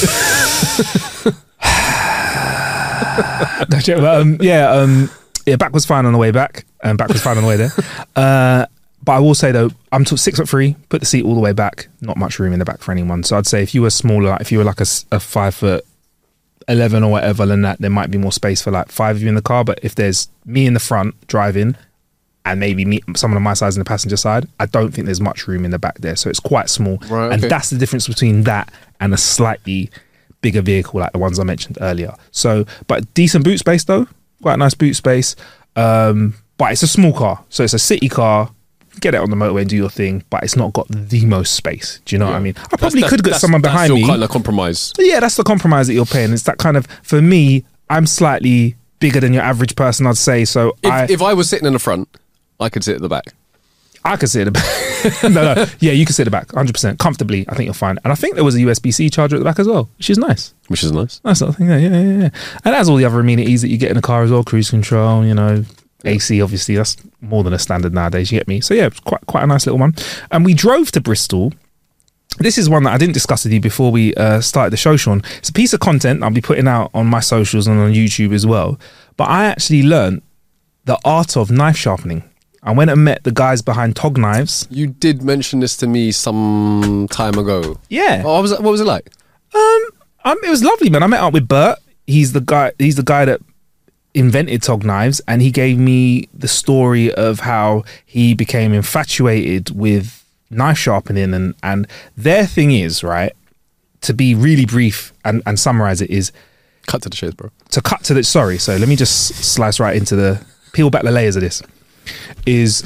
No joke, but, um, yeah, um, yeah, back was fine on the way back, and back was fine on the way there. Uh, but I will say though, I'm t- six foot three. Put the seat all the way back. Not much room in the back for anyone. So I'd say if you were smaller, like if you were like a, s- a five foot eleven or whatever than that, there might be more space for like five of you in the car. But if there's me in the front driving, and maybe me, someone on my side in the passenger side, I don't think there's much room in the back there. So it's quite small, Right, and okay. that's the difference between that and a slightly bigger vehicle like the ones I mentioned earlier. So, but decent boot space though, quite a nice boot space. Um, but it's a small car, so it's a city car. Get it on the motorway and do your thing, but it's not got the most space. Do you know what I mean? I probably That's- could get that's- someone that's behind your me. kind of compromise. But yeah, that's the compromise that you're paying. It's that kind of, for me, I'm slightly bigger than your average person, I'd say. So If I, if I was sitting in the front, I could sit at the back. I could sit at the back. no, no, yeah, you can sit at the back, one hundred percent comfortably. I think you'll find, and I think there was a U S B C charger at the back as well, which is nice. Which is nice. That's the thing. Yeah, yeah, yeah, yeah. And it has all the other amenities that you get in a car as well. Cruise control, you know, A C. Obviously, that's more than a standard nowadays. You get me. So yeah, it's quite quite a nice little one. And we drove to Bristol. This is one that I didn't discuss with you before we uh, started the show, Sean. It's a piece of content I'll be putting out on my socials and on YouTube as well. But I actually learned the art of knife sharpening. I went and met the guys behind Tog Knives. You did mention this to me some time ago. Yeah. Oh, what was it, what was it like? Um, um, it was lovely, man. I met up with Bert. He's the guy. He's the guy that invented Tog Knives, and he gave me the story of how he became infatuated with knife sharpening. And and their thing is, right, to be really brief and and summarize it, is Cut to the chase, bro. to cut to the. Sorry, so let me just slice right into the peel back the layers of this. Is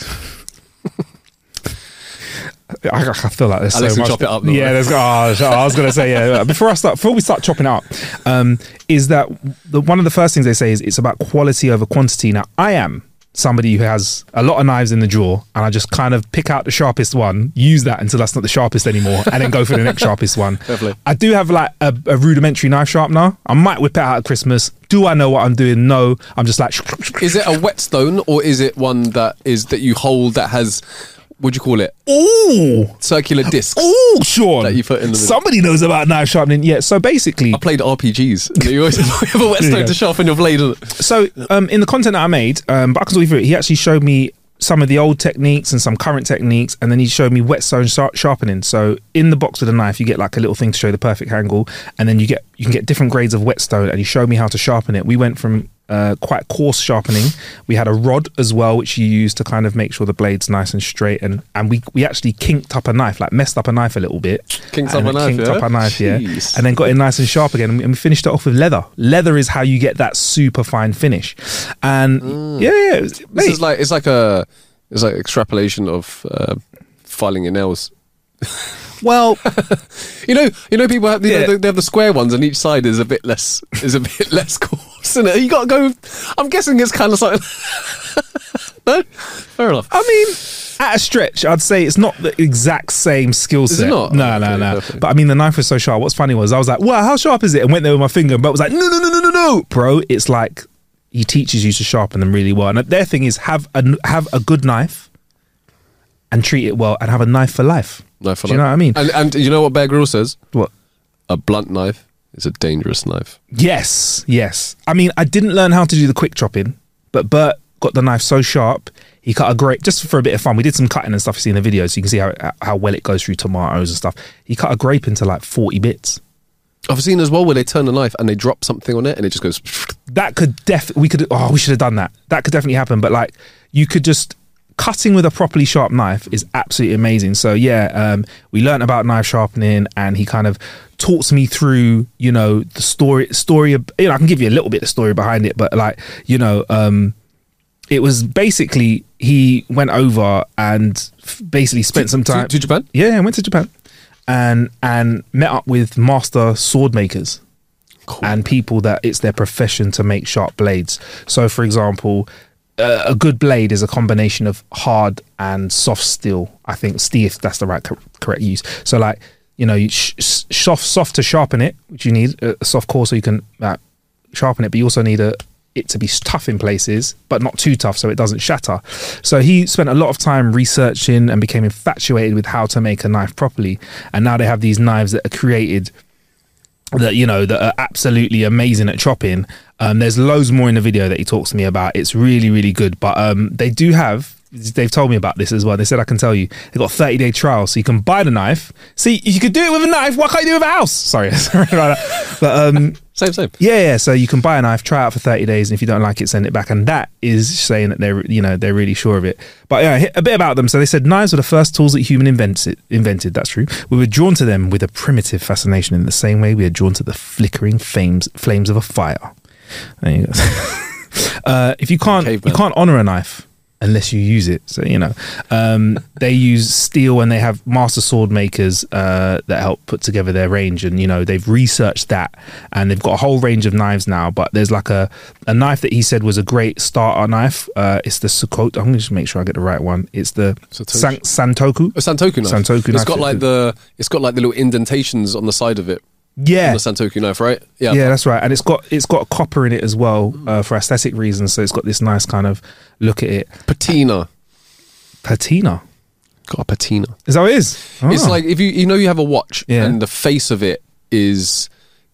I, I feel like there's Alex so will much. chop it up, though, yeah, right? there's. Oh, I was gonna say yeah. Before I start, before we start chopping out, um, is that the one of the first things they say is it's about quality over quantity. Now, I am somebody who has a lot of knives in the drawer, and I just kind of pick out the sharpest one, use that until that's not the sharpest anymore, and then go for the next sharpest one. Definitely. I do have like a, a rudimentary knife sharpener. I might whip it out at Christmas. Do I know what I'm doing? No. I'm just like. Is it a whetstone or is it one that is that you hold that has, what do you call it? Ooh. Circular discs. Oh, Sean. That you put in the middle. Somebody knows about knife sharpening. Yeah, so basically, I played R P Gs. You always have a whetstone Yeah. to sharpen your blade. isn't it? so um, in the content that I made, um, but I can talk you through it, he actually showed me some of the old techniques and some current techniques, and then he showed me whetstone shar- sharpening. So in the box with a knife, you get like a little thing to show the perfect angle, and then you get you can get different grades of whetstone, and he showed me how to sharpen it. We went from uh, quite coarse sharpening. We had a rod as well, which you use to kind of make sure the blade's nice and straight, and and we we actually kinked up a knife, like messed up a knife a little bit. Kinked and up a then knife, kinked yeah? up a knife, yeah, Jeez. and then got it nice and sharp again, and we, and we finished it off with leather. Leather is how you get that super fine finish, and yeah, yeah, it was- This mate, is like it's like a it's like extrapolation of uh, filing your nails. well, You know, you know, people have you Yeah. know, they, they have the square ones, and each side is a bit less is a bit less coarse. Isn't it? You got to go. I'm guessing it's kind of like no, fair enough. I mean, at a stretch, I'd say it's not the exact same skill it set. not? No, no, Okay, no. perfect. But I mean, the knife was so sharp. What's funny was I was like, "Wow, how sharp is it?" And went there with my finger, but was like, "No, no, no, no, no, no, bro." It's like he teaches you to sharpen them really well. And their thing is have a have a good knife and treat it well, and have a knife for life. Knife for Do you life. know what I mean? And, and you know what Bear Grylls says? What? A blunt knife is a dangerous knife. Yes, yes. I mean, I didn't learn how to do the quick chopping, but Bert got the knife so sharp. He cut a grape just for a bit of fun. We did some cutting and stuff you see in the video, so you can see how how well it goes through tomatoes and stuff. He cut a grape into like forty bits. I've seen as well where they turn the knife and they drop something on it and it just goes. That could def we could oh we should have done that. That could definitely happen. But like you could just cutting with a properly sharp knife is absolutely amazing. So yeah, um, we learned about knife sharpening, and he kind of talks me through, you know, the story story. Of, you know, I can give you a little bit of story behind it, but like you know, um, it was basically he went over and f- basically spent to, some time to, to Japan. Yeah, I went to Japan and and met up with master sword makers. Cool. And people that it's their profession to make sharp blades. So, for example, uh, a good blade is a combination of hard and soft steel. I think steel, that's the right co- correct use. So, like, you know, you sh- sh- soft soft to sharpen it, which you need a, a soft core so you can uh, sharpen it, but you also need a it to be tough in places, but not too tough so it doesn't shatter. So he spent a lot of time researching and became infatuated with how to make a knife properly. And now they have these knives that are created that, you know, that are absolutely amazing at chopping. Um, there's loads more in the video that he talks to me about. It's really, really good. But um, they do have, they've told me about this as well. They said, I can tell you, they've got a thirty day trial. So you can buy the knife. See, if you could do it with a knife, why can't you do it with a house? Sorry, sorry about that. But um, same, same. Yeah, yeah. So you can buy a knife, try it out for thirty days. And if you don't like it, send it back. And that is saying that they're, you know, they're really sure of it. But yeah, a bit about them. So they said knives were the first tools that human invented. Invented. That's true. We were drawn to them with a primitive fascination in the same way we are drawn to the flickering flames, flames of a fire. There you go. uh, if you can't, Caveman. you can't honor a knife unless you use it. So, you know, um, they use steel and they have master sword makers uh, that help put together their range. And, you know, they've researched that and they've got a whole range of knives now. But there's like a, a knife that he said was a great starter knife. Uh, it's the Sukoto. I'm going to just make sure I get the right one. It's the San- Santoku. A Santoku knife. Santoku knife. It's got like the, it's got like the little indentations on the side of it. Yeah, the Santoku knife, right? Yeah, yeah, that's right. And it's got it's got copper in it as well uh, for aesthetic reasons. So it's got this nice kind of look at it. Patina, patina, got a patina. Is that what it is? Oh. It's like if you you know you have a watch yeah. and the face of it is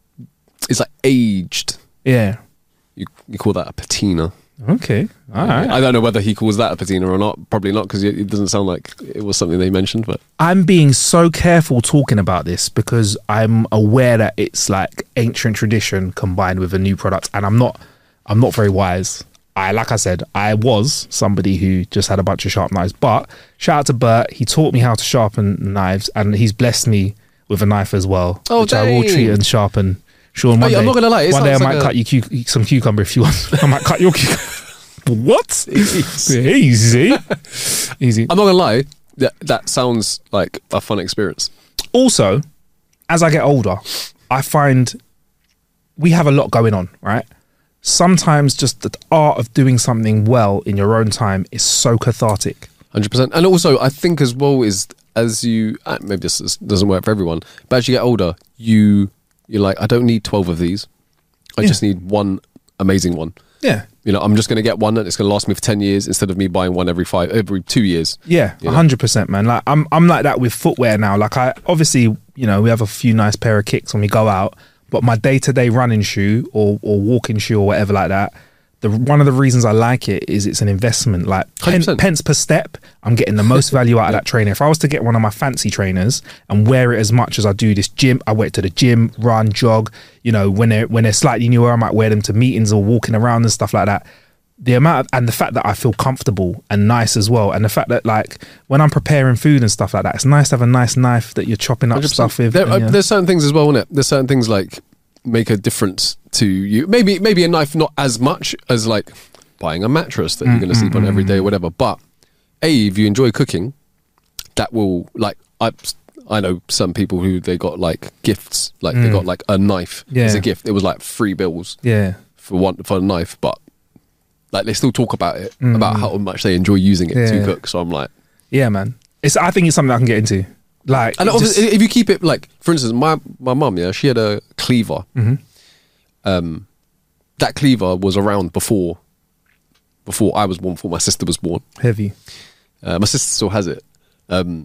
is like aged. Yeah, you you call that a patina. Okay, all right. I don't know whether he calls that a patina or not. Probably not, because it doesn't sound like it was something they mentioned. But I'm being so careful talking about this because I'm aware that it's like ancient tradition combined with a new product, and I'm not, I'm not very wise. I, like I said, I was somebody who just had a bunch of sharp knives. But shout out to Bert, he taught me how to sharpen knives, and he's blessed me with a knife as well, oh, which dang. I will treat and sharpen. Sean, one oh, yeah, day, I'm not gonna lie. One day I like might a... cut you cu- some cucumber if you want. I might cut your cucumber. What? Easy. Easy. Easy. I'm not gonna lie. That that sounds like a fun experience. Also, as I get older, I find we have a lot going on, right? Sometimes just the art of doing something well in your own time is so cathartic. one hundred percent. And also, I think as well is as you uh, maybe this is, doesn't work for everyone, but as you get older, you you're like, I don't need twelve of these. I yeah. just need one amazing one. Yeah. You know, I'm just going to get one and it's going to last me for ten years instead of me buying one every five, every two years. Yeah, one hundred percent, man. Like I'm I'm like that with footwear now. Like I, obviously, you know, we have a few nice pair of kicks when we go out, but my day-to-day running shoe or, or walking shoe or whatever like that, the one of the reasons I like it is it's an investment. Like pen, pence per step, I'm getting the most value out of that trainer. If I was to get one of my fancy trainers and wear it as much as I do this gym, I wear it to the gym, run, jog. You know, when they're when they're slightly newer, I might wear them to meetings or walking around and stuff like that. The amount of, and the fact that I feel comfortable and nice as well, and the fact that like when I'm preparing food and stuff like that, it's nice to have a nice knife that you're chopping up one hundred percent stuff with. There, and, uh, yeah. There's certain things as well, isn't it? There's certain things like make a difference to you. Maybe maybe a knife not as much as like buying a mattress that mm, you're going to sleep mm, on every day or whatever. But A, if you enjoy cooking, that will like I I know some people who they got like gifts, like mm. they got like a knife yeah. as a gift. It was like three bills, yeah, for one for a knife, but. Like they still talk about it, mm. about how much they enjoy using it yeah. to cook. So I'm like, yeah, man. It's. I think it's something I can get into. Like, and just, if you keep it like, for instance, my my mum, yeah, she had a cleaver. Mm-hmm. Um, that cleaver was around before, before I was born, before my sister was born. Heavy. Uh, my sister still has it, um,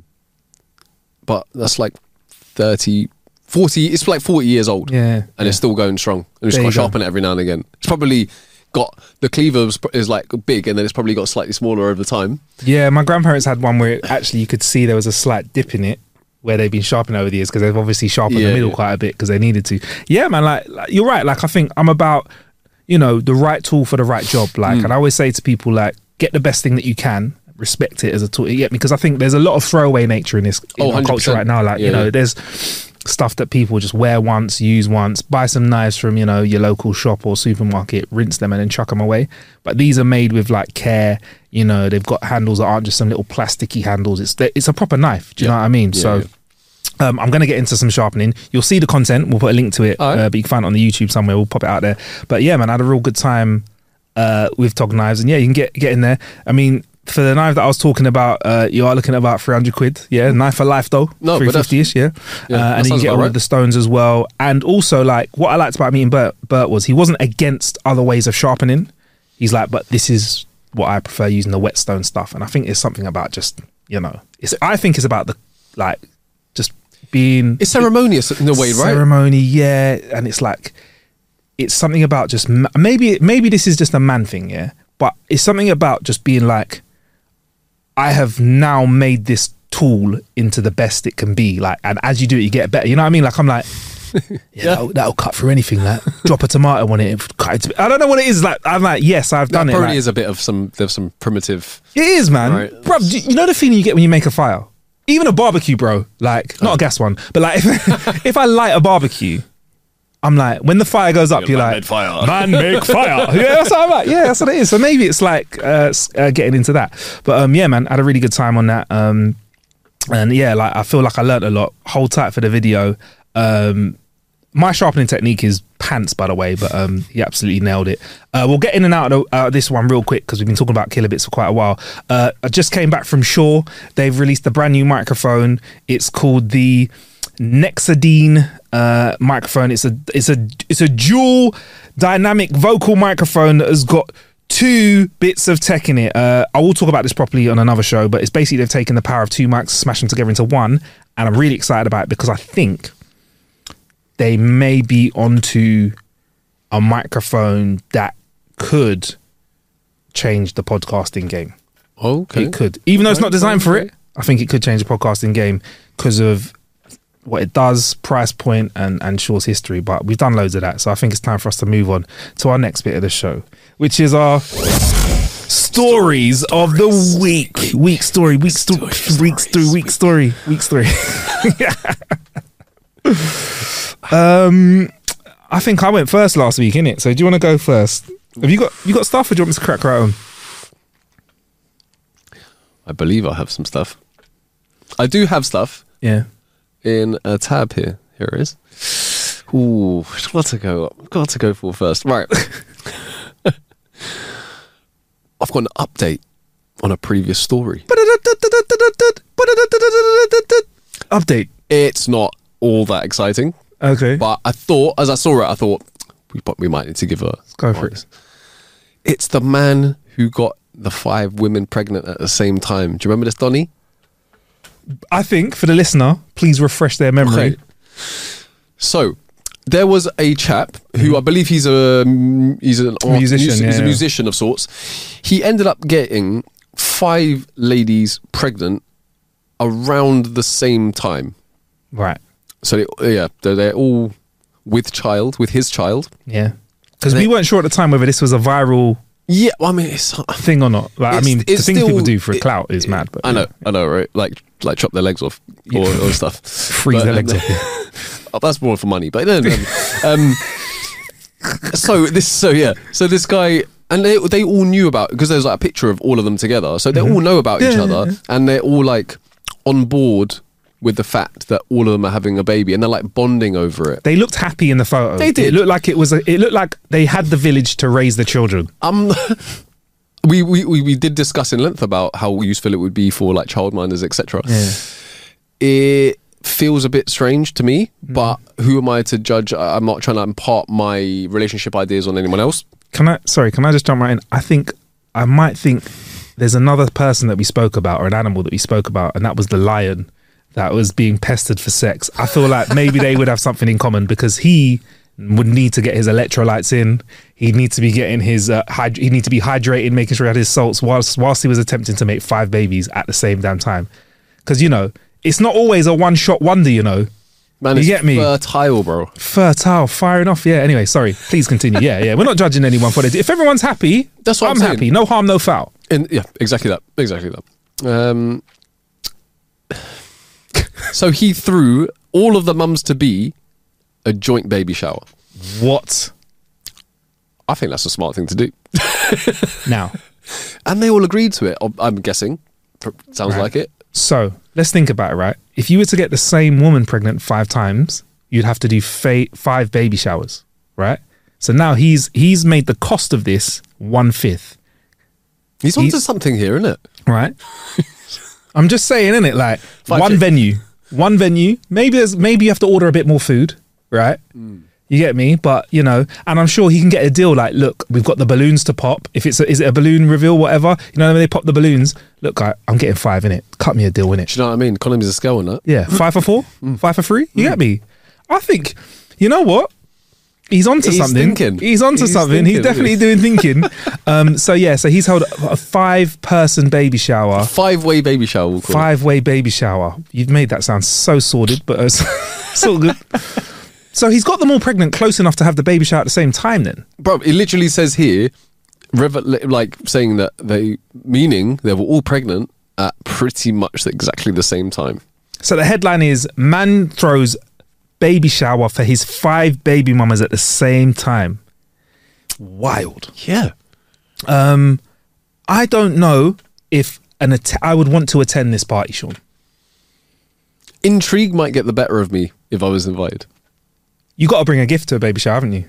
but that's like thirty, forty. It's like forty years old, yeah, and yeah. it's still going strong. And it's There got you to sharpen it every now and again. It's probably. Got the cleaver is like big and then it's probably got slightly smaller over time. Yeah, my grandparents had one where it, actually you could see there was a slight dip in it where they've been sharpening over the years because they've obviously sharpened yeah, the middle yeah. quite a bit because they needed to. Yeah, man, like, like you're right. Like I think I'm about, you know, the right tool for the right job. Like, mm. and I always say to people like, get the best thing that you can, respect it as a tool. Yeah, because I think there's a lot of throwaway nature in this in oh, our culture right now. Like, yeah, you know, yeah. there's stuff that people just wear once, use once, buy some knives from, you know, your local shop or supermarket, rinse them and then chuck them away. But these are made with like care, you know, they've got handles that aren't just some little plasticky handles. It's it's a proper knife. Do you yeah. know what I mean? Yeah, so yeah. Um, I'm going to get into some sharpening. You'll see the content. We'll put a link to it, right. uh, but you can find it on the YouTube somewhere. We'll pop it out there. But yeah, man, I had a real good time uh, with Tog knives. And yeah, you can get, get in there. I mean, for the knife that I was talking about, uh, you are looking at about three hundred quid. Yeah, knife for life though. No, three fifty-ish, yeah. yeah uh, and then you get all right. of the stones as well. And also, like, what I liked about meeting Bert, Bert was he wasn't against other ways of sharpening. He's like, but this is what I prefer, using the whetstone stuff. And I think it's something about just, you know, it's. I think it's about the, like, just being... It's ceremonious in a way, right? Ceremony, yeah. And it's like, it's something about just, maybe, maybe this is just a man thing, yeah. But it's something about just being like, I have now made this tool into the best it can be. Like, and as you do it, you get better. You know what I mean? Like, I'm like, yeah, yeah. That'll, that'll cut through anything. Like, drop a tomato on it. Cut it to, I don't know what it is. Like, I'm like, yes, I've done that it. Probably like, is a bit of some. There's some primitive. It is, man. Right. Bro, you know the feeling you get when you make a fire? Even a barbecue, bro. Like, not oh. a gas one, but like, if, if I light a barbecue, I'm like, when the fire goes up, you're, you're like, made fire. Man make fire. Yeah, that's what I'm like. Yeah, that's what it is. So maybe it's like uh, uh, getting into that. But um, yeah, man, I had a really good time on that. Um, and yeah, like I feel like I learned a lot. Hold tight for the video. Um, my sharpening technique is pants, by the way, but um, he absolutely nailed it. Uh, we'll get in and out of, the, out of this one real quick because we've been talking about kilobits for quite a while. Uh, I just came back from Shure. They've released a brand new microphone. It's called the Nexadine uh, microphone. It's a it's a it's a dual dynamic vocal microphone that has got two bits of tech in it. Uh, I will talk about this properly on another show, but it's basically they've taken the power of two mics, smashed them together into one, and I'm really excited about it because I think they may be onto a microphone that could change the podcasting game. Okay, it could, even though it's not designed for okay. it. I think it could change the podcasting game because of what it does, price point, and and Shure's history. But we've done loads of that, so I think it's time for us to move on to our next bit of the show, which is our stories of the week. Week story, week story, week story, week story, week story. um, I think I went first last week, innit? So do you want to go first? Have you got you got stuff, or do you want me to crack right on? I believe I have some stuff. I do have stuff. Yeah. In a tab here. Here it is. Ooh, what to go? Got to go for first. Right. I've got an update on a previous story. Update. It's not all that exciting. Okay. But I thought, as I saw it, I thought we we might need to give a. Let's go for it. It's the man who got the five women pregnant at the same time. Do you remember this, Donny? I think for the listener, please refresh their memory. Okay. So there was a chap who I believe he's a he's an a musician. He's, yeah, he's a yeah. musician of sorts. He ended up getting five ladies pregnant around the same time. Right. So they, yeah, they're, they're all with child, with his child. Yeah. Because we weren't sure at the time whether this was a viral. Yeah, well, I mean, it's thing or not. Like, I mean, the things still, people do for a it, clout is mad. But I know, yeah. I know, right? Like, like chop their legs off or, Yeah. or stuff, Freeze But, their um, legs off. Oh, that's more for money, but no, no. um, so this, so yeah, so this guy, and they they all knew about because there's like a picture of all of them together, so they Mm-hmm. all know about Yeah, each yeah, other, yeah. and they're all like on board with the fact that all of them are having a baby, and they're like bonding over it. They looked happy in the photo. They did. It looked like it was. A, it looked like they had the village to raise the children. Um, we, we we we did discuss in length about how useful it would be for like childminders, et cetera. Yeah. It feels a bit strange to me, Mm. but who am I to judge? I- I'm not trying to impart my relationship ideas on anyone else. Can I? Sorry, can I just jump right in? I think I might think there's another person that we spoke about, or an animal that we spoke about, and that was the lion that was being pestered for sex. I feel like maybe they would have something in common because he would need to get his electrolytes in. He'd need to be getting his. Uh, hyd- he'd need to be hydrated, making sure he had his salts whilst whilst he was attempting to make five babies at the same damn time. Because you know, it's not always a one shot wonder. You know. Man, You it's get me? fertile, bro. Fertile, firing off. Yeah. Anyway, sorry. Please continue. Yeah, yeah. We're not judging anyone for this. If everyone's happy, That's what I'm I'm saying. happy. No harm, no foul. And yeah, exactly that. Exactly that. Um, so he threw all of the mums to be a joint baby shower. What? I think that's a smart thing to do. Now. And they all agreed to it, I'm guessing. Sounds Right. like it. So let's think about it, right? If you were to get the same woman pregnant five times, you'd have to do fa- five baby showers, right? So now he's he's made the cost of this one fifth, He's onto something here, isn't it? right? I'm just saying, isn't it? Like Five one chicks. venue, one venue. Maybe there's maybe you have to order a bit more food, right? You get me? But you know, and I'm sure he can get a deal. Like, look, we've got the balloons to pop. If it's a, is it a balloon reveal, whatever. You know, when they pop the balloons, look, I, I'm getting five in it. Cut me a deal in it. Do you know what I mean? Economies of scale on that. Yeah, five for four, five for three. You get me? I think, you know what? He's onto He's something. thinking. He's onto He's something. thinking, He's definitely isn't doing thinking. um, so yeah, so he's held a, a five-person baby shower, Five-way baby shower, we'll call it. five-way baby shower. You've made that sound so sordid, but it's, it's all good. So he's got them all pregnant close enough to have the baby shower at the same time. Then, Bro, it literally says here, revel- like saying that they, meaning they were all pregnant at pretty much exactly the same time. so the headline is: Man throws baby shower for his five baby mamas at the same time. Wild. Yeah. Um, I don't know if an att- I would want to attend this party, Sean. Intrigue might get the better of me if I was invited. You got to bring a gift to a baby shower, haven't you?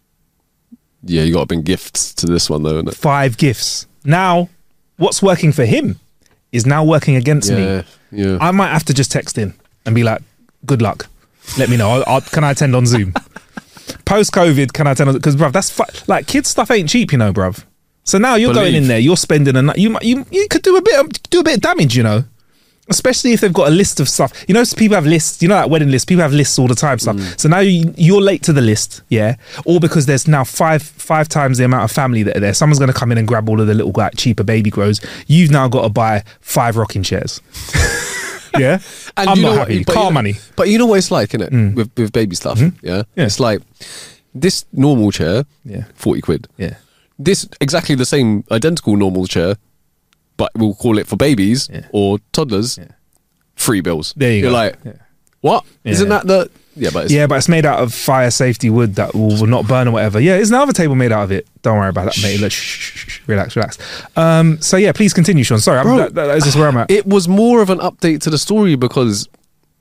Yeah, you got to bring gifts to this one, though, innit? Five gifts. Now, what's working for him is now working against Yeah, me. yeah. I might have to just text in and be like, "Good luck. Let me know. I'll, I'll, can I attend on Zoom? Post COVID, can I attend on? Because, bruv, that's fu- like kids stuff ain't cheap, you know, bruv. So now you're going Believe. in there, you're spending a night. You might, you you could do a bit of, do a bit of damage, you know. Especially if they've got a list of stuff. You know, people have lists. You know, that wedding list. People have lists all the time. Stuff. Mm. So now you, you're late to the list, yeah. Or because there's now five five times the amount of family that are there. Someone's going to come in and grab all of the little like cheaper baby grows. You've now got to buy five rocking chairs. Yeah, And I'm you not know happy. what, but Car you know, money. But you know what it's like, innit? Mm. With with baby stuff, Mhm. yeah? Yeah. It's like this normal chair, Yeah. forty quid. Yeah. This exactly the same identical normal chair, but we'll call it for babies Yeah. or toddlers. Yeah. Free bills. There you You're go. like, Yeah. what? Yeah. Isn't that the? Yeah, but it's, Yeah, but it's made out of fire safety wood that will, will not burn or whatever. Yeah, there's another table made out of it. Don't worry about that, mate. Look, shh, shh, shh, relax, relax. Um, so yeah, please continue, Sean. Sorry, I'm, Bro, that, that is just where I'm at. It was more of an update to the story because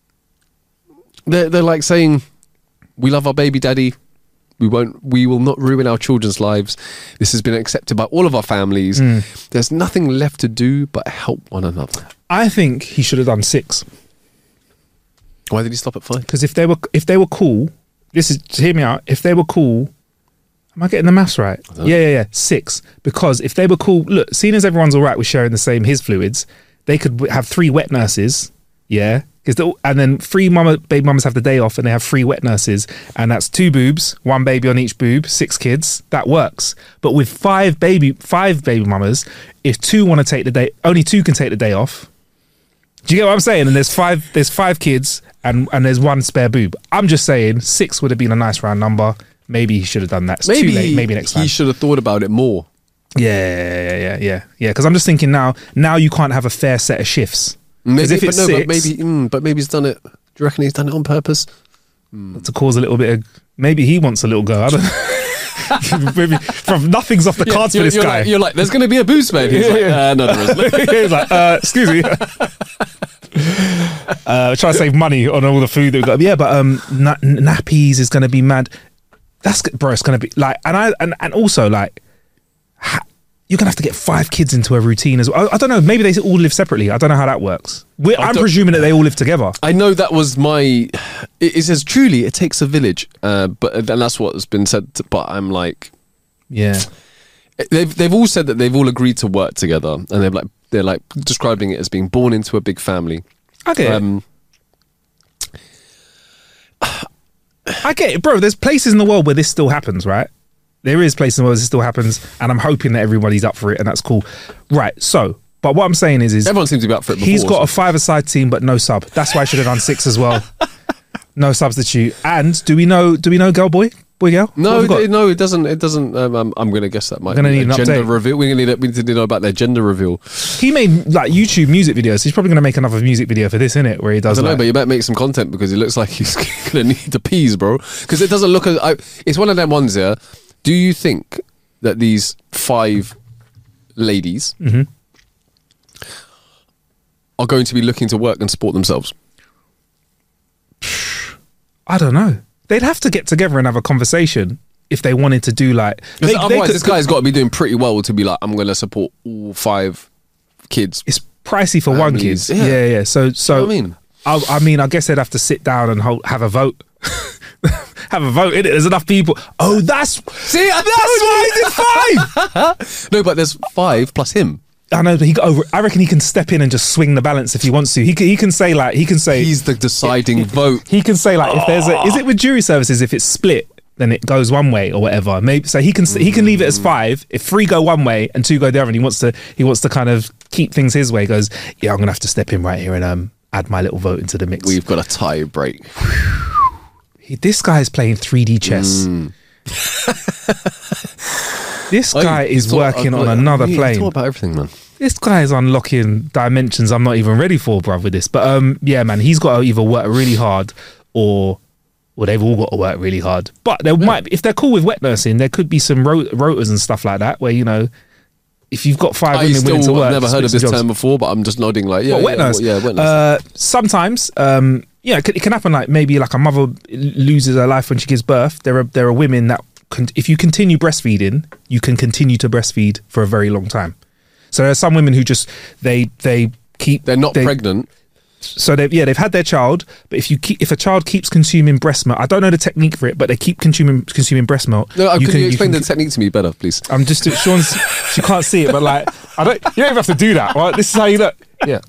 they're they're like saying, we love our baby daddy. We won't. We will not ruin our children's lives. This has been accepted by all of our families. Mm. There's nothing left to do but help one another. I think he should have done six. Why did he stop at five? Because if they were if they were cool, this is hear me out. If they were cool, am I getting the maths right? Yeah, yeah, yeah. Six. Because if they were cool, look, seeing as everyone's all right with sharing the same his fluids, they could w- have three wet nurses. Yeah, because and then three mama baby mamas have the day off, and they have three wet nurses, and that's two boobs, one baby on each boob, six kids. That works. But with five baby five baby mamas, if two want to take the day, only two can take the day off. Do you get what I'm saying? And there's five there's five kids and and there's one spare boob. I'm just saying six would have been a nice round number. Maybe he should have done that. It's Maybe too late. Maybe next time. he should have thought about it more. Yeah, yeah, yeah, yeah, yeah. Because I'm just thinking now. Now you can't have a fair set of shifts. Because Maybe, if but it's no, six, but maybe, mm, but maybe he's done it. Do you reckon he's done it on purpose? to cause a little bit of. Maybe he wants a little go. I don't know. Maybe from nothing's off the cards for you're, this you're guy. Like, you're like, there's going to be a boost, mate. He's Yeah, like, yeah. uh, no, there isn't. He's like, uh, excuse me. uh, trying to save money on all the food that we've got. Yeah, but um, na- nappies is going to be mad. That's g- bro. It's going to be like, and I and, and also like, ha- you're going to have to get five kids into a routine as well. I, I don't know. Maybe they all live separately. I don't know how that works. We're, I I'm don't- presuming that they all live together. I know that was my. It, it says truly, it takes a village, uh, but and that's what's been said. To, but I'm like, Yeah. they've they've all said that they've all agreed to work together, and they're like they're like describing it as being born into a big family. Okay. Um, I get it, bro. There's places in the world where this still happens, right? There is places in the world where this still happens, and I'm hoping that everybody's up for it, and that's cool. Right. So, but what I'm saying is, is everyone seems to be up for it. Before, he's got so- a five-a-side team, but no sub. That's why I should have done six as well. No substitute. And do we know? Do we know Girl Boy? Boy, girl. No, What have we it, got? no, it doesn't. It doesn't. Um, I'm, I'm going to guess that might Gonna be need a an gender update. reveal. We're going to need, we need to know about their gender reveal. He made like YouTube music videos. He's probably going to make another music video for this, innit? Where he I does don't know, like, but you better make some content because it looks like he's going to need the peas, bro. Because it doesn't look as. I, it's one of them ones here. Do you think that these five ladies Mm-hmm. are going to be looking to work and support themselves? I don't know. They'd have to get together and have a conversation if they wanted to do like. Because They, they otherwise, could- this guy's got to be doing pretty well to be like, I'm going to support all five kids. It's pricey for one kid. Families, Yeah, yeah. yeah. So, so You know what I mean? I, I mean, I guess they'd have to sit down and hold, have a vote. have a vote in it. There's enough people. Oh, that's See, that's why he did five. No, but there's five plus him. I know, but he got over. I reckon he can step in and just swing the balance if he wants to. He can, he can say like he can say He's the deciding vote. He can say like if there's a is it with jury services if it's split then it goes one way or whatever. Maybe so he can he can leave it as five. If three go one way and two go the other, and he wants to he wants to kind of keep things his way. He goes, yeah, I'm gonna have to step in right here and um add my little vote into the mix. We've got a tie break. He, this guy is playing three D chess. Mm. This guy Oh, is he's talk- working uh, on uh, another he's plane. talking about everything, man. This guy is unlocking dimensions I'm not even ready for, bruv, with this. But um, yeah, man, he's got to either work really hard or, well, they've all got to work really hard. But there might, be, if they're cool with wet nursing, there could be some ro- rotors and stuff like that where you know, if you've got five I women still willing to work, have never heard of split this some term jobs. before, but I'm just nodding like, yeah, What, wet yeah, nurse? yeah, wet nurse. Uh, sometimes, um, yeah, it can, it can happen. Like maybe like a mother loses her life when she gives birth. There are there are women that, con- if you continue breastfeeding, you can continue to breastfeed for a very long time. So there are some women who just they they keep They're not they- pregnant. So they yeah they've had their child, but if you keep if a child keeps consuming breast milk, I don't know the technique for it, but they keep consuming consuming breast milk. No, uh, you can can- you you explain can- the technique to me better, please? I'm just Sean's. She can't see it, but like I don't. You don't even have to do that. Right? This is how you look. Yeah.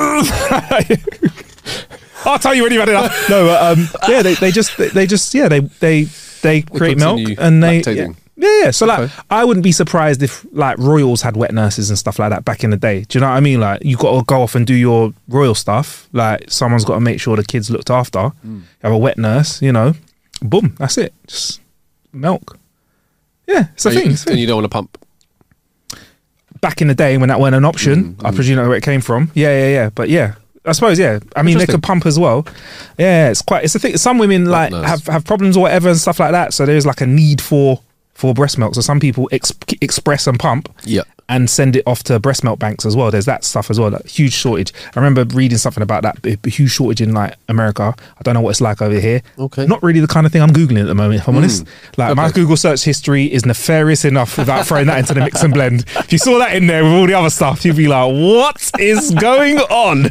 I'll tell you when you've had enough. No, but, um, yeah, they, they just they, they just yeah they they they create milk continue and they yeah, lactating. yeah, yeah. So like Okay. I wouldn't be surprised if like royals had wet nurses and stuff like that back in the day. Do you know what I mean? Like you got to go off and do your royal stuff. Like someone's got to make sure the kids looked after. Mm. Have a wet nurse, you know. Boom, that's it. Just milk. Yeah, it's a And thing. you, It's a thing. and you don't want to pump. Back in the day when that weren't an option, Mm, I presume that's where it came from. Yeah, yeah, yeah. But yeah, I suppose yeah. I mean, they Interesting. could pump as well. Yeah, it's quite. It's a thing. Some women like nice. have have problems or whatever and stuff like that. So there's like a need for for breast milk. So some people ex- express and pump. Yeah. And send it off to breast milk banks as well. There's that stuff as well. That huge shortage. I remember reading something about that. A huge shortage in like America. I don't know what it's like over here. Okay. Not really the kind of thing I'm googling at the moment. If I'm honest, like my Okay. Google search history is nefarious enough without throwing that into the mix and blend. If you saw that in there with all the other stuff, you'd be like, "What is going on?"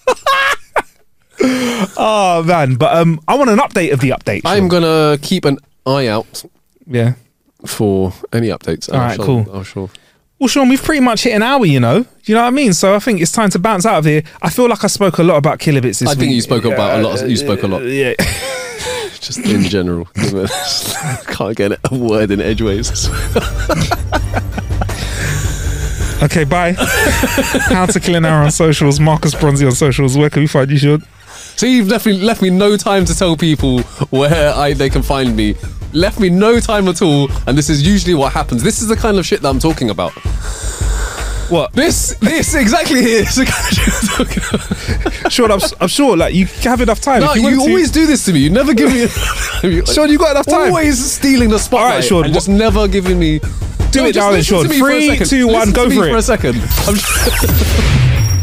Oh man, but um, I want an update of the update. I'm going to keep an eye out yeah. for any updates. and All I right, shall- cool. I shall. Well, Sean, we've pretty much hit an hour, you know. Do you know what I mean? So I think it's time to bounce out of here. I feel like I spoke a lot about Kilobits this I week. think you spoke about a lot. You spoke a lot. Yeah. Just in general. Can't get a word in edgeways. Okay, bye. How to Kill an Hour on socials. Marcus Bronzy on socials. Where can we find you, Sean? So you've definitely left me no time to tell people where I they can find me. Left me no time at all, and this is usually what happens. This is the kind of shit that I'm talking about. What? This, this exactly here is the kind of shit I'm talking about. Sean, I'm, I'm sure like you have enough time. No, if you, you, wanted to- always do this to me. You never give me enough time. Sean, you got enough time. Always stealing the spotlight. All right, Sean, and what- just never giving me. Do it just now then, listen Sean. to me for a Three, second. two, one, Listen go to me for it. for a second. I'm just-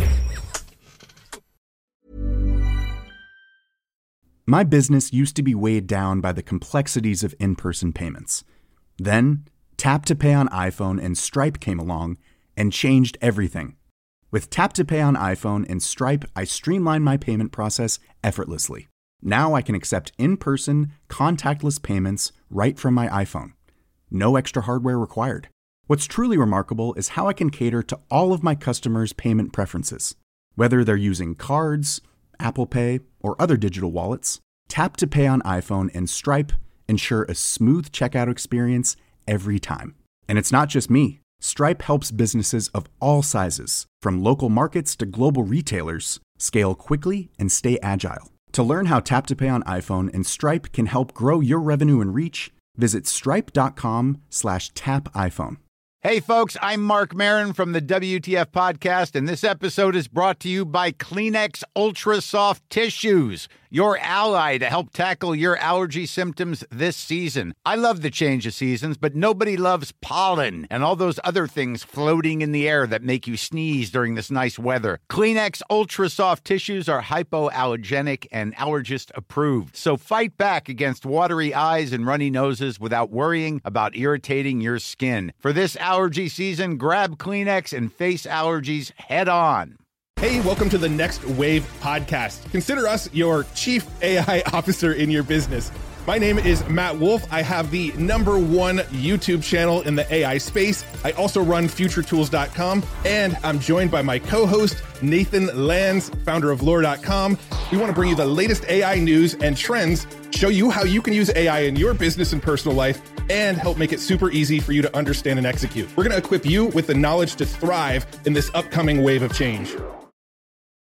My business used to be weighed down by the complexities of in-person payments. Then, Tap to Pay on iPhone and Stripe came along and changed everything. With Tap to Pay on iPhone and Stripe, I streamlined my payment process effortlessly. Now I can accept in-person, contactless payments right from my iPhone. No extra hardware required. What's truly remarkable is how I can cater to all of my customers' payment preferences. Whether they're using cards, Apple Pay, or other digital wallets, Tap to Pay on iPhone and Stripe ensure a smooth checkout experience every time. And it's not just me. Stripe helps businesses of all sizes, from local markets to global retailers, scale quickly and stay agile. To learn how Tap to Pay on iPhone and Stripe can help grow your revenue and reach, Visit stripe.com slash tap iPhone. Hey folks, I'm Mark Maron from the W T F podcast, and this episode is brought to you by Kleenex Ultra Soft Tissues, your ally to help tackle your allergy symptoms this season. I love the change of seasons, but nobody loves pollen and all those other things floating in the air that make you sneeze during this nice weather. Kleenex Ultra Soft Tissues are hypoallergenic and allergist approved, so fight back against watery eyes and runny noses without worrying about irritating your skin. For this allergy season, grab Kleenex and face allergies head on. Hey, welcome to the Next Wave podcast. Consider us your chief A I officer in your business. My name is Matt Wolf. I have the number one YouTube channel in the A I space. I also run future tools dot com, and I'm joined by my co-host, Nathan Lands, founder of lore dot com. We want to bring you the latest A I news and trends, show you how you can use A I in your business and personal life, and help make it super easy for you to understand and execute. We're going to equip you with the knowledge to thrive in this upcoming wave of change.